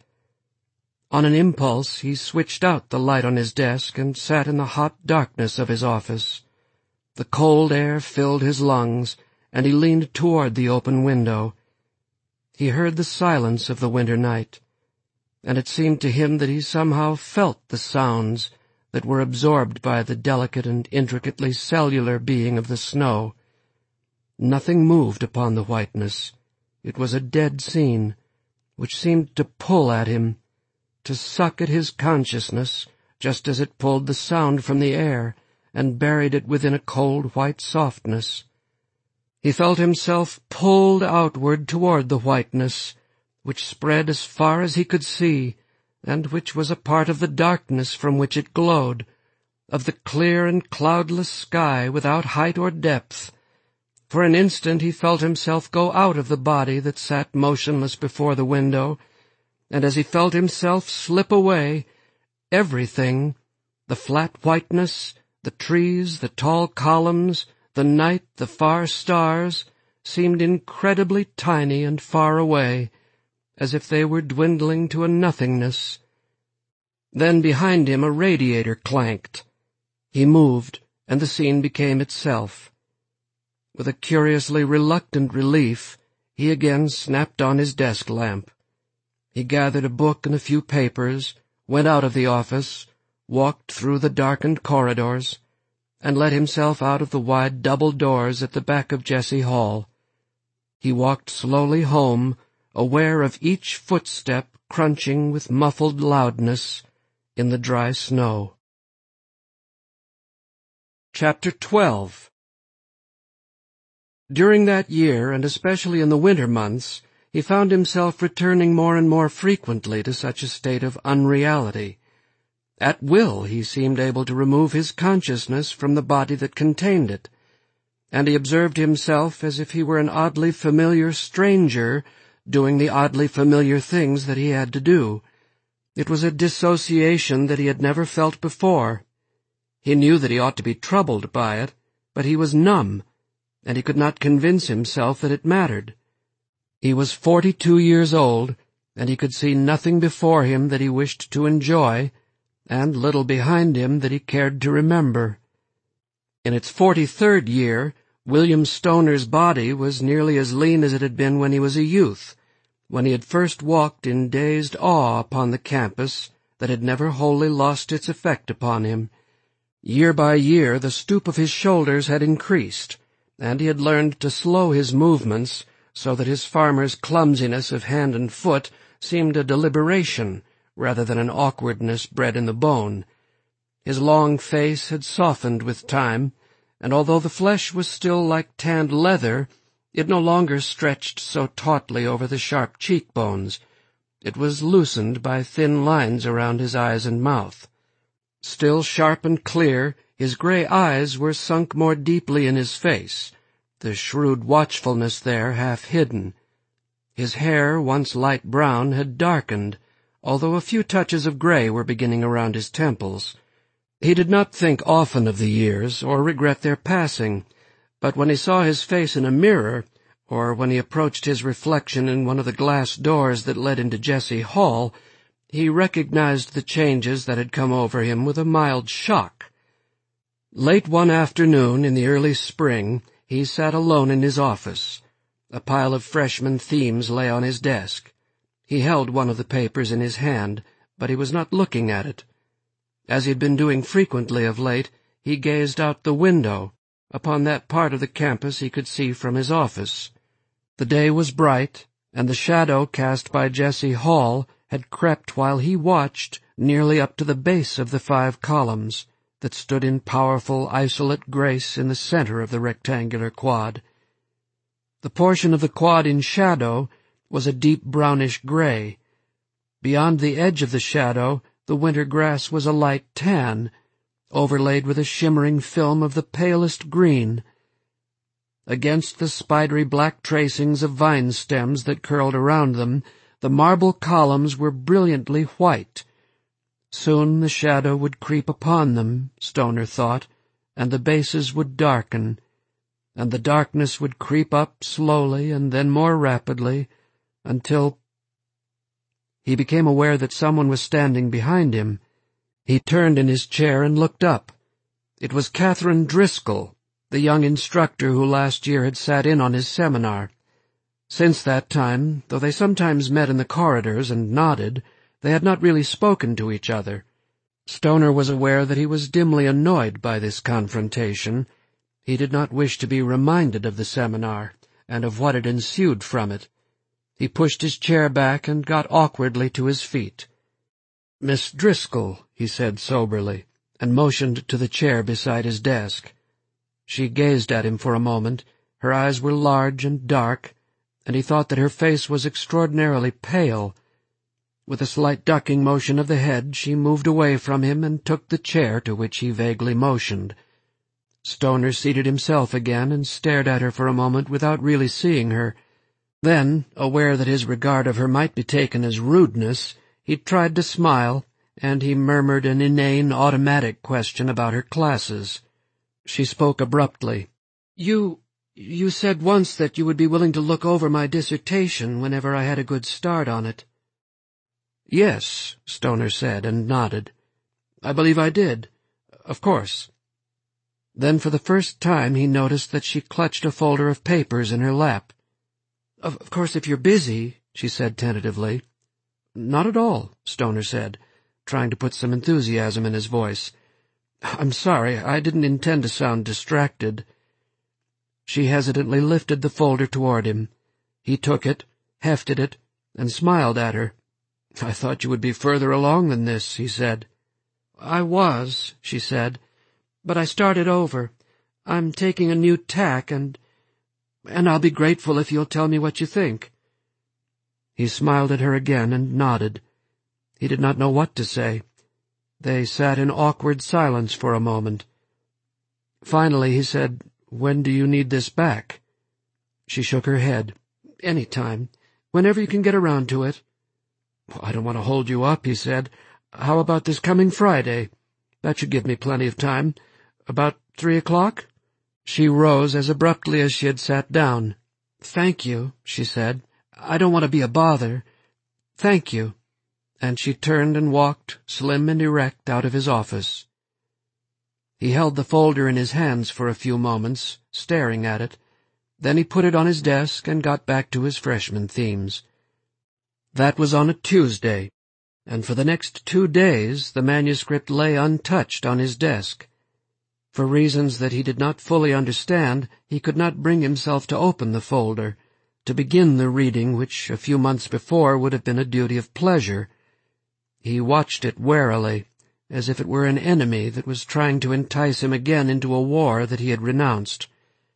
On an impulse, he switched out the light on his desk and sat in the hot darkness of his office. The cold air filled his lungs, and he leaned toward the open window. He heard the silence of the winter night, and it seemed to him that he somehow felt the sounds that were absorbed by the delicate and intricately cellular being of the snow. Nothing moved upon the whiteness. It was a dead scene, which seemed to pull at him, to suck at his consciousness, just as it pulled the sound from the air and buried it within a cold white softness. He felt himself pulled outward toward the whiteness, which spread as far as he could see, and which was a part of the darkness from which it glowed, of the clear and cloudless sky without height or depth. For an instant he felt himself go out of the body that sat motionless before the window, and as he felt himself slip away, everything, the flat whiteness, the trees, the tall columns, the night, the far stars, seemed incredibly tiny and far away, as if they were dwindling to a nothingness. Then behind him a radiator clanked. He moved, and the scene became itself. With a curiously reluctant relief, he again snapped on his desk lamp. He gathered a book and a few papers, went out of the office, walked through the darkened corridors, and let himself out of the wide double doors at the back of Jesse Hall. He walked slowly home, aware of each footstep crunching with muffled loudness in the dry snow. Chapter 12. During that year, and especially in the winter months, he found himself returning more and more frequently to such a state of unreality. At will he seemed able to remove his consciousness from the body that contained it, and he observed himself as if he were an oddly familiar stranger doing the oddly familiar things that he had to do. It was a dissociation that he had never felt before. He knew that he ought to be troubled by it, but he was numb, and he could not convince himself that it mattered. He was 42 years old, and he could see nothing before him that he wished to enjoy, and little behind him that he cared to remember. In its 43rd year, William Stoner's body was nearly as lean as it had been when he was a youth, when he had first walked in dazed awe upon the campus that had never wholly lost its effect upon him. Year by year the stoop of his shoulders had increased, and he had learned to slow his movements so that his farmer's clumsiness of hand and foot seemed a deliberation rather than an awkwardness bred in the bone. His long face had softened with time, and although the flesh was still like tanned leather, it no longer stretched so tautly over the sharp cheekbones. It was loosened by thin lines around his eyes and mouth. Still sharp and clear, his gray eyes were sunk more deeply in his face, the shrewd watchfulness there half hidden. His hair, once light brown, had darkened, although a few touches of gray were beginning around his temples. He did not think often of the years, or regret their passing, but when he saw his face in a mirror, or when he approached his reflection in one of the glass doors that led into Jesse Hall, he recognized the changes that had come over him with a mild shock. Late one afternoon in the early spring, he sat alone in his office. A pile of freshman themes lay on his desk. He held one of the papers in his hand, but he was not looking at it. As he had been doing frequently of late, he gazed out the window, upon that part of the campus he could see from his office. The day was bright, and the shadow cast by Jessie Hall had crept while he watched nearly up to the base of the 5 columns that stood in powerful, isolate grace in the center of the rectangular quad. The portion of the quad in shadow was a deep brownish gray. Beyond the edge of the shadow, the winter grass was a light tan, overlaid with a shimmering film of the palest green. Against the spidery black tracings of vine stems that curled around them, the marble columns were brilliantly white. Soon the shadow would creep upon them, Stoner thought, and the bases would darken, and the darkness would creep up slowly and then more rapidly, until— He became aware that someone was standing behind him. He turned in his chair and looked up. It was Catherine Driscoll, the young instructor who last year had sat in on his seminar. Since that time, though they sometimes met in the corridors and nodded, they had not really spoken to each other. Stoner was aware that he was dimly annoyed by this confrontation. He did not wish to be reminded of the seminar, and of what had ensued from it. He pushed his chair back and got awkwardly to his feet. "Miss Driscoll," he said soberly, and motioned to the chair beside his desk. She gazed at him for a moment. Her eyes were large and dark, and he thought that her face was extraordinarily pale. With a slight ducking motion of the head, she moved away from him and took the chair to which he vaguely motioned. Stoner seated himself again and stared at her for a moment without really seeing her. Then, aware that his regard of her might be taken as rudeness, he tried to smile, and he murmured an inane, automatic question about her classes. She spoke abruptly. You said once that you would be willing to look over my dissertation whenever I had a good start on it." "Yes," Stoner said, and nodded. "I believe I did. Of course." Then for the first time he noticed that she clutched a folder of papers in her lap. Of course, if you're busy," she said tentatively. "Not at all," Stoner said, trying to put some enthusiasm in his voice. "I'm sorry, I didn't intend to sound distracted." She hesitantly lifted the folder toward him. He took it, hefted it, and smiled at her. "I thought you would be further along than this," he said. "I was," she said, "but I started over. I'm taking a new tack, and I'll be grateful if you'll tell me what you think." He smiled at her again and nodded. He did not know what to say. They sat in awkward silence for a moment. Finally he said, "When do you need this back?" She shook her head. "Any time. Whenever you can get around to it." "I don't want to hold you up," he said. "How about this coming Friday? That should give me plenty of time. About 3 o'clock?" She rose as abruptly as she had sat down. "Thank you," she said. "I don't want to be a bother. Thank you." And she turned and walked, slim and erect, out of his office. He held the folder in his hands for a few moments, staring at it. Then he put it on his desk and got back to his freshman themes. That was on a Tuesday, and for the next 2 days the manuscript lay untouched on his desk. For reasons that he did not fully understand, he could not bring himself to open the folder, to begin the reading which a few months before would have been a duty of pleasure. He watched it warily, as if it were an enemy that was trying to entice him again into a war that he had renounced.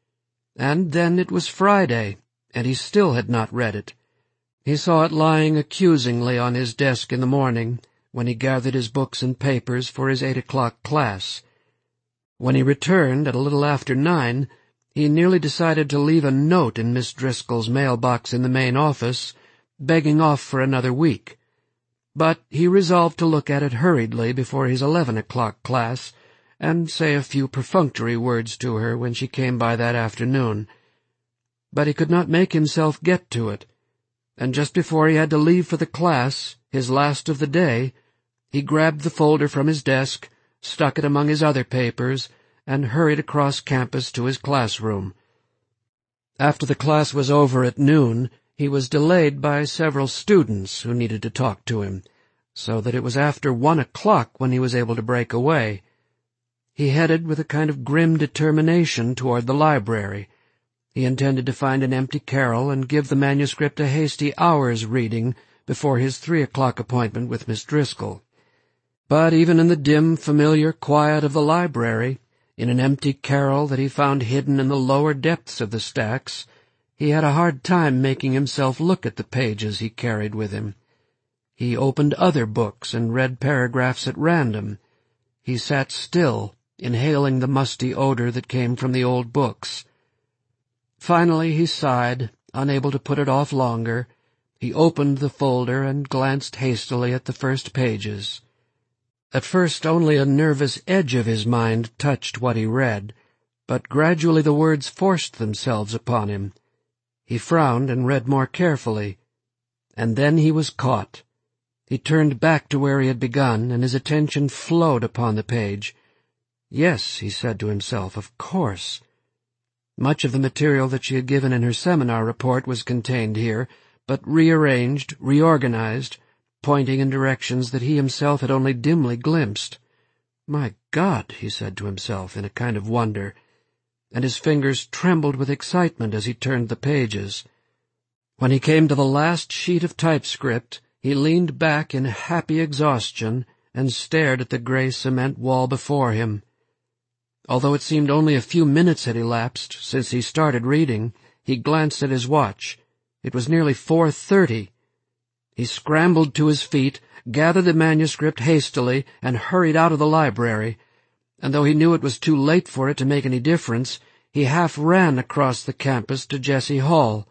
And then it was Friday, and he still had not read it. He saw it lying accusingly on his desk in the morning, when he gathered his books and papers for his 8 o'clock class. When he returned at a little after 9, he nearly decided to leave a note in Miss Driscoll's mailbox in the main office, begging off for another week. But he resolved to look at it hurriedly before his 11 o'clock class, and say a few perfunctory words to her when she came by that afternoon. But he could not make himself get to it, and just before he had to leave for the class, his last of the day, he grabbed the folder from his desk, stuck it among his other papers, and hurried across campus to his classroom. After the class was over at noon, he was delayed by several students who needed to talk to him, so that it was after 1 o'clock when he was able to break away. He headed with a kind of grim determination toward the library. He intended to find an empty carrel and give the manuscript a hasty hour's reading before his 3 o'clock appointment with Miss Driscoll. But even in the dim, familiar quiet of the library, in an empty carrel that he found hidden in the lower depths of the stacks, he had a hard time making himself look at the pages he carried with him. He opened other books and read paragraphs at random. He sat still, inhaling the musty odor that came from the old books. Finally he sighed, unable to put it off longer. He opened the folder and glanced hastily at the first pages. At first only a nervous edge of his mind touched what he read, but gradually the words forced themselves upon him. He frowned and read more carefully, and then he was caught. He turned back to where he had begun, and his attention flowed upon the page. Yes, he said to himself, of course. Much of the material that she had given in her seminar report was contained here, but rearranged, reorganized, pointing in directions that he himself had only dimly glimpsed. My God, he said to himself in a kind of wonder, and his fingers trembled with excitement as he turned the pages. When he came to the last sheet of typescript, he leaned back in happy exhaustion and stared at the gray cement wall before him. Although it seemed only a few minutes had elapsed since he started reading, he glanced at his watch. It was nearly 4:30. He scrambled to his feet, gathered the manuscript hastily, and hurried out of the library. And though he knew it was too late for it to make any difference, he half ran across the campus to Jessie Hall.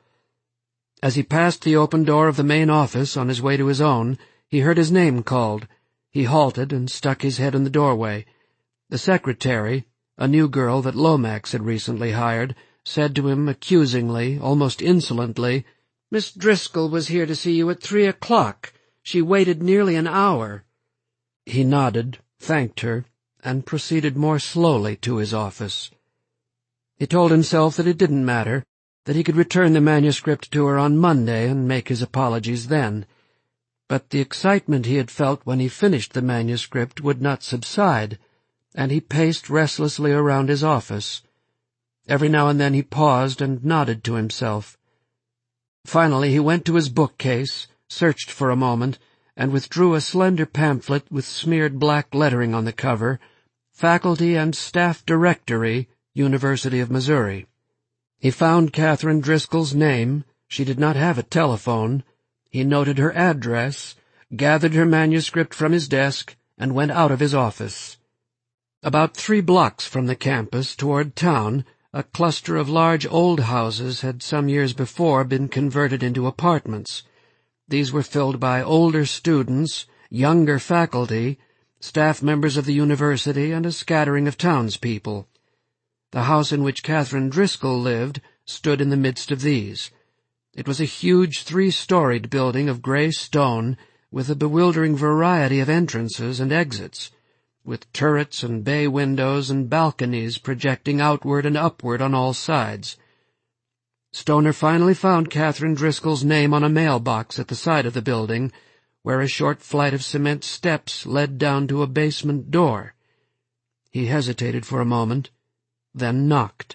As he passed the open door of the main office on his way to his own, he heard his name called. He halted and stuck his head in the doorway. The secretary, a new girl that Lomax had recently hired, said to him accusingly, almost insolently, "Miss Driscoll was here to see you at 3 o'clock. She waited nearly an hour." He nodded, thanked her, and proceeded more slowly to his office. He told himself that it didn't matter, that he could return the manuscript to her on Monday and make his apologies then. But the excitement he had felt when he finished the manuscript would not subside, and he paced restlessly around his office. Every now and then he paused and nodded to himself. Finally he went to his bookcase, searched for a moment, and withdrew a slender pamphlet with smeared black lettering on the cover, Faculty and Staff Directory, University of Missouri. He found Catherine Driscoll's name. She did not have a telephone. He noted her address, gathered her manuscript from his desk, and went out of his office. About 3 blocks from the campus, toward town, a cluster of large old houses had some years before been converted into apartments. These were filled by older students, younger faculty, staff members of the university, and a scattering of townspeople. The house in which Catherine Driscoll lived stood in the midst of these. It was a huge 3-storied building of gray stone, with a bewildering variety of entrances and exits, with turrets and bay windows and balconies projecting outward and upward on all sides. Stoner finally found Catherine Driscoll's name on a mailbox at the side of the building, where a short flight of cement steps led down to a basement door. He hesitated for a moment, then knocked.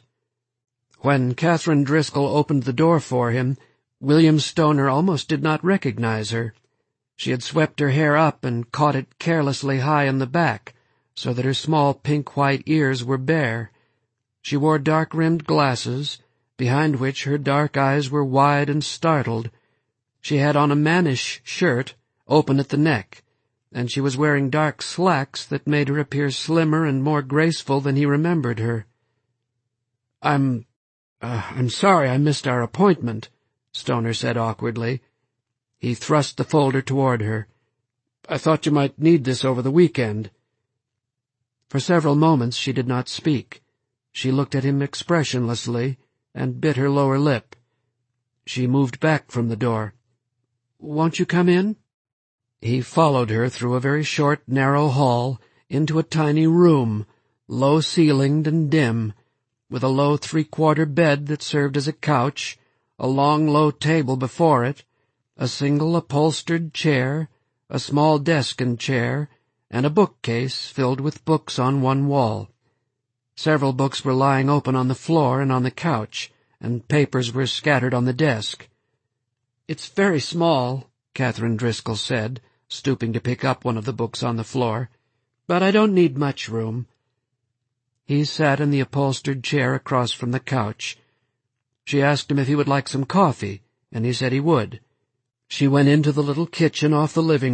When Catherine Driscoll opened the door for him, William Stoner almost did not recognize her. She had swept her hair up and caught it carelessly high in the back, so that her small pink-white ears were bare. She wore dark-rimmed glasses, behind which her dark eyes were wide and startled. She had on a mannish shirt, open at the neck, and she was wearing dark slacks that made her appear slimmer and more graceful than he remembered her. I'm sorry I missed our appointment," Stoner said awkwardly. He thrust the folder toward her. "I thought you might need this over the weekend." For several moments she did not speak. She looked at him expressionlessly and bit her lower lip. She moved back from the door. "Won't you come in?" He followed her through a very short, narrow hall into a tiny room, low-ceilinged and dim, with a low 3-quarter bed that served as a couch, a long, low table before it, a single upholstered chair, a small desk and chair, and a bookcase filled with books on one wall. Several books were lying open on the floor and on the couch, and papers were scattered on the desk. "It's very small," Catherine Driscoll said, stooping to pick up one of the books on the floor, "but I don't need much room." He sat in the upholstered chair across from the couch. She asked him if he would like some coffee, and he said he would. She went into the little kitchen off the living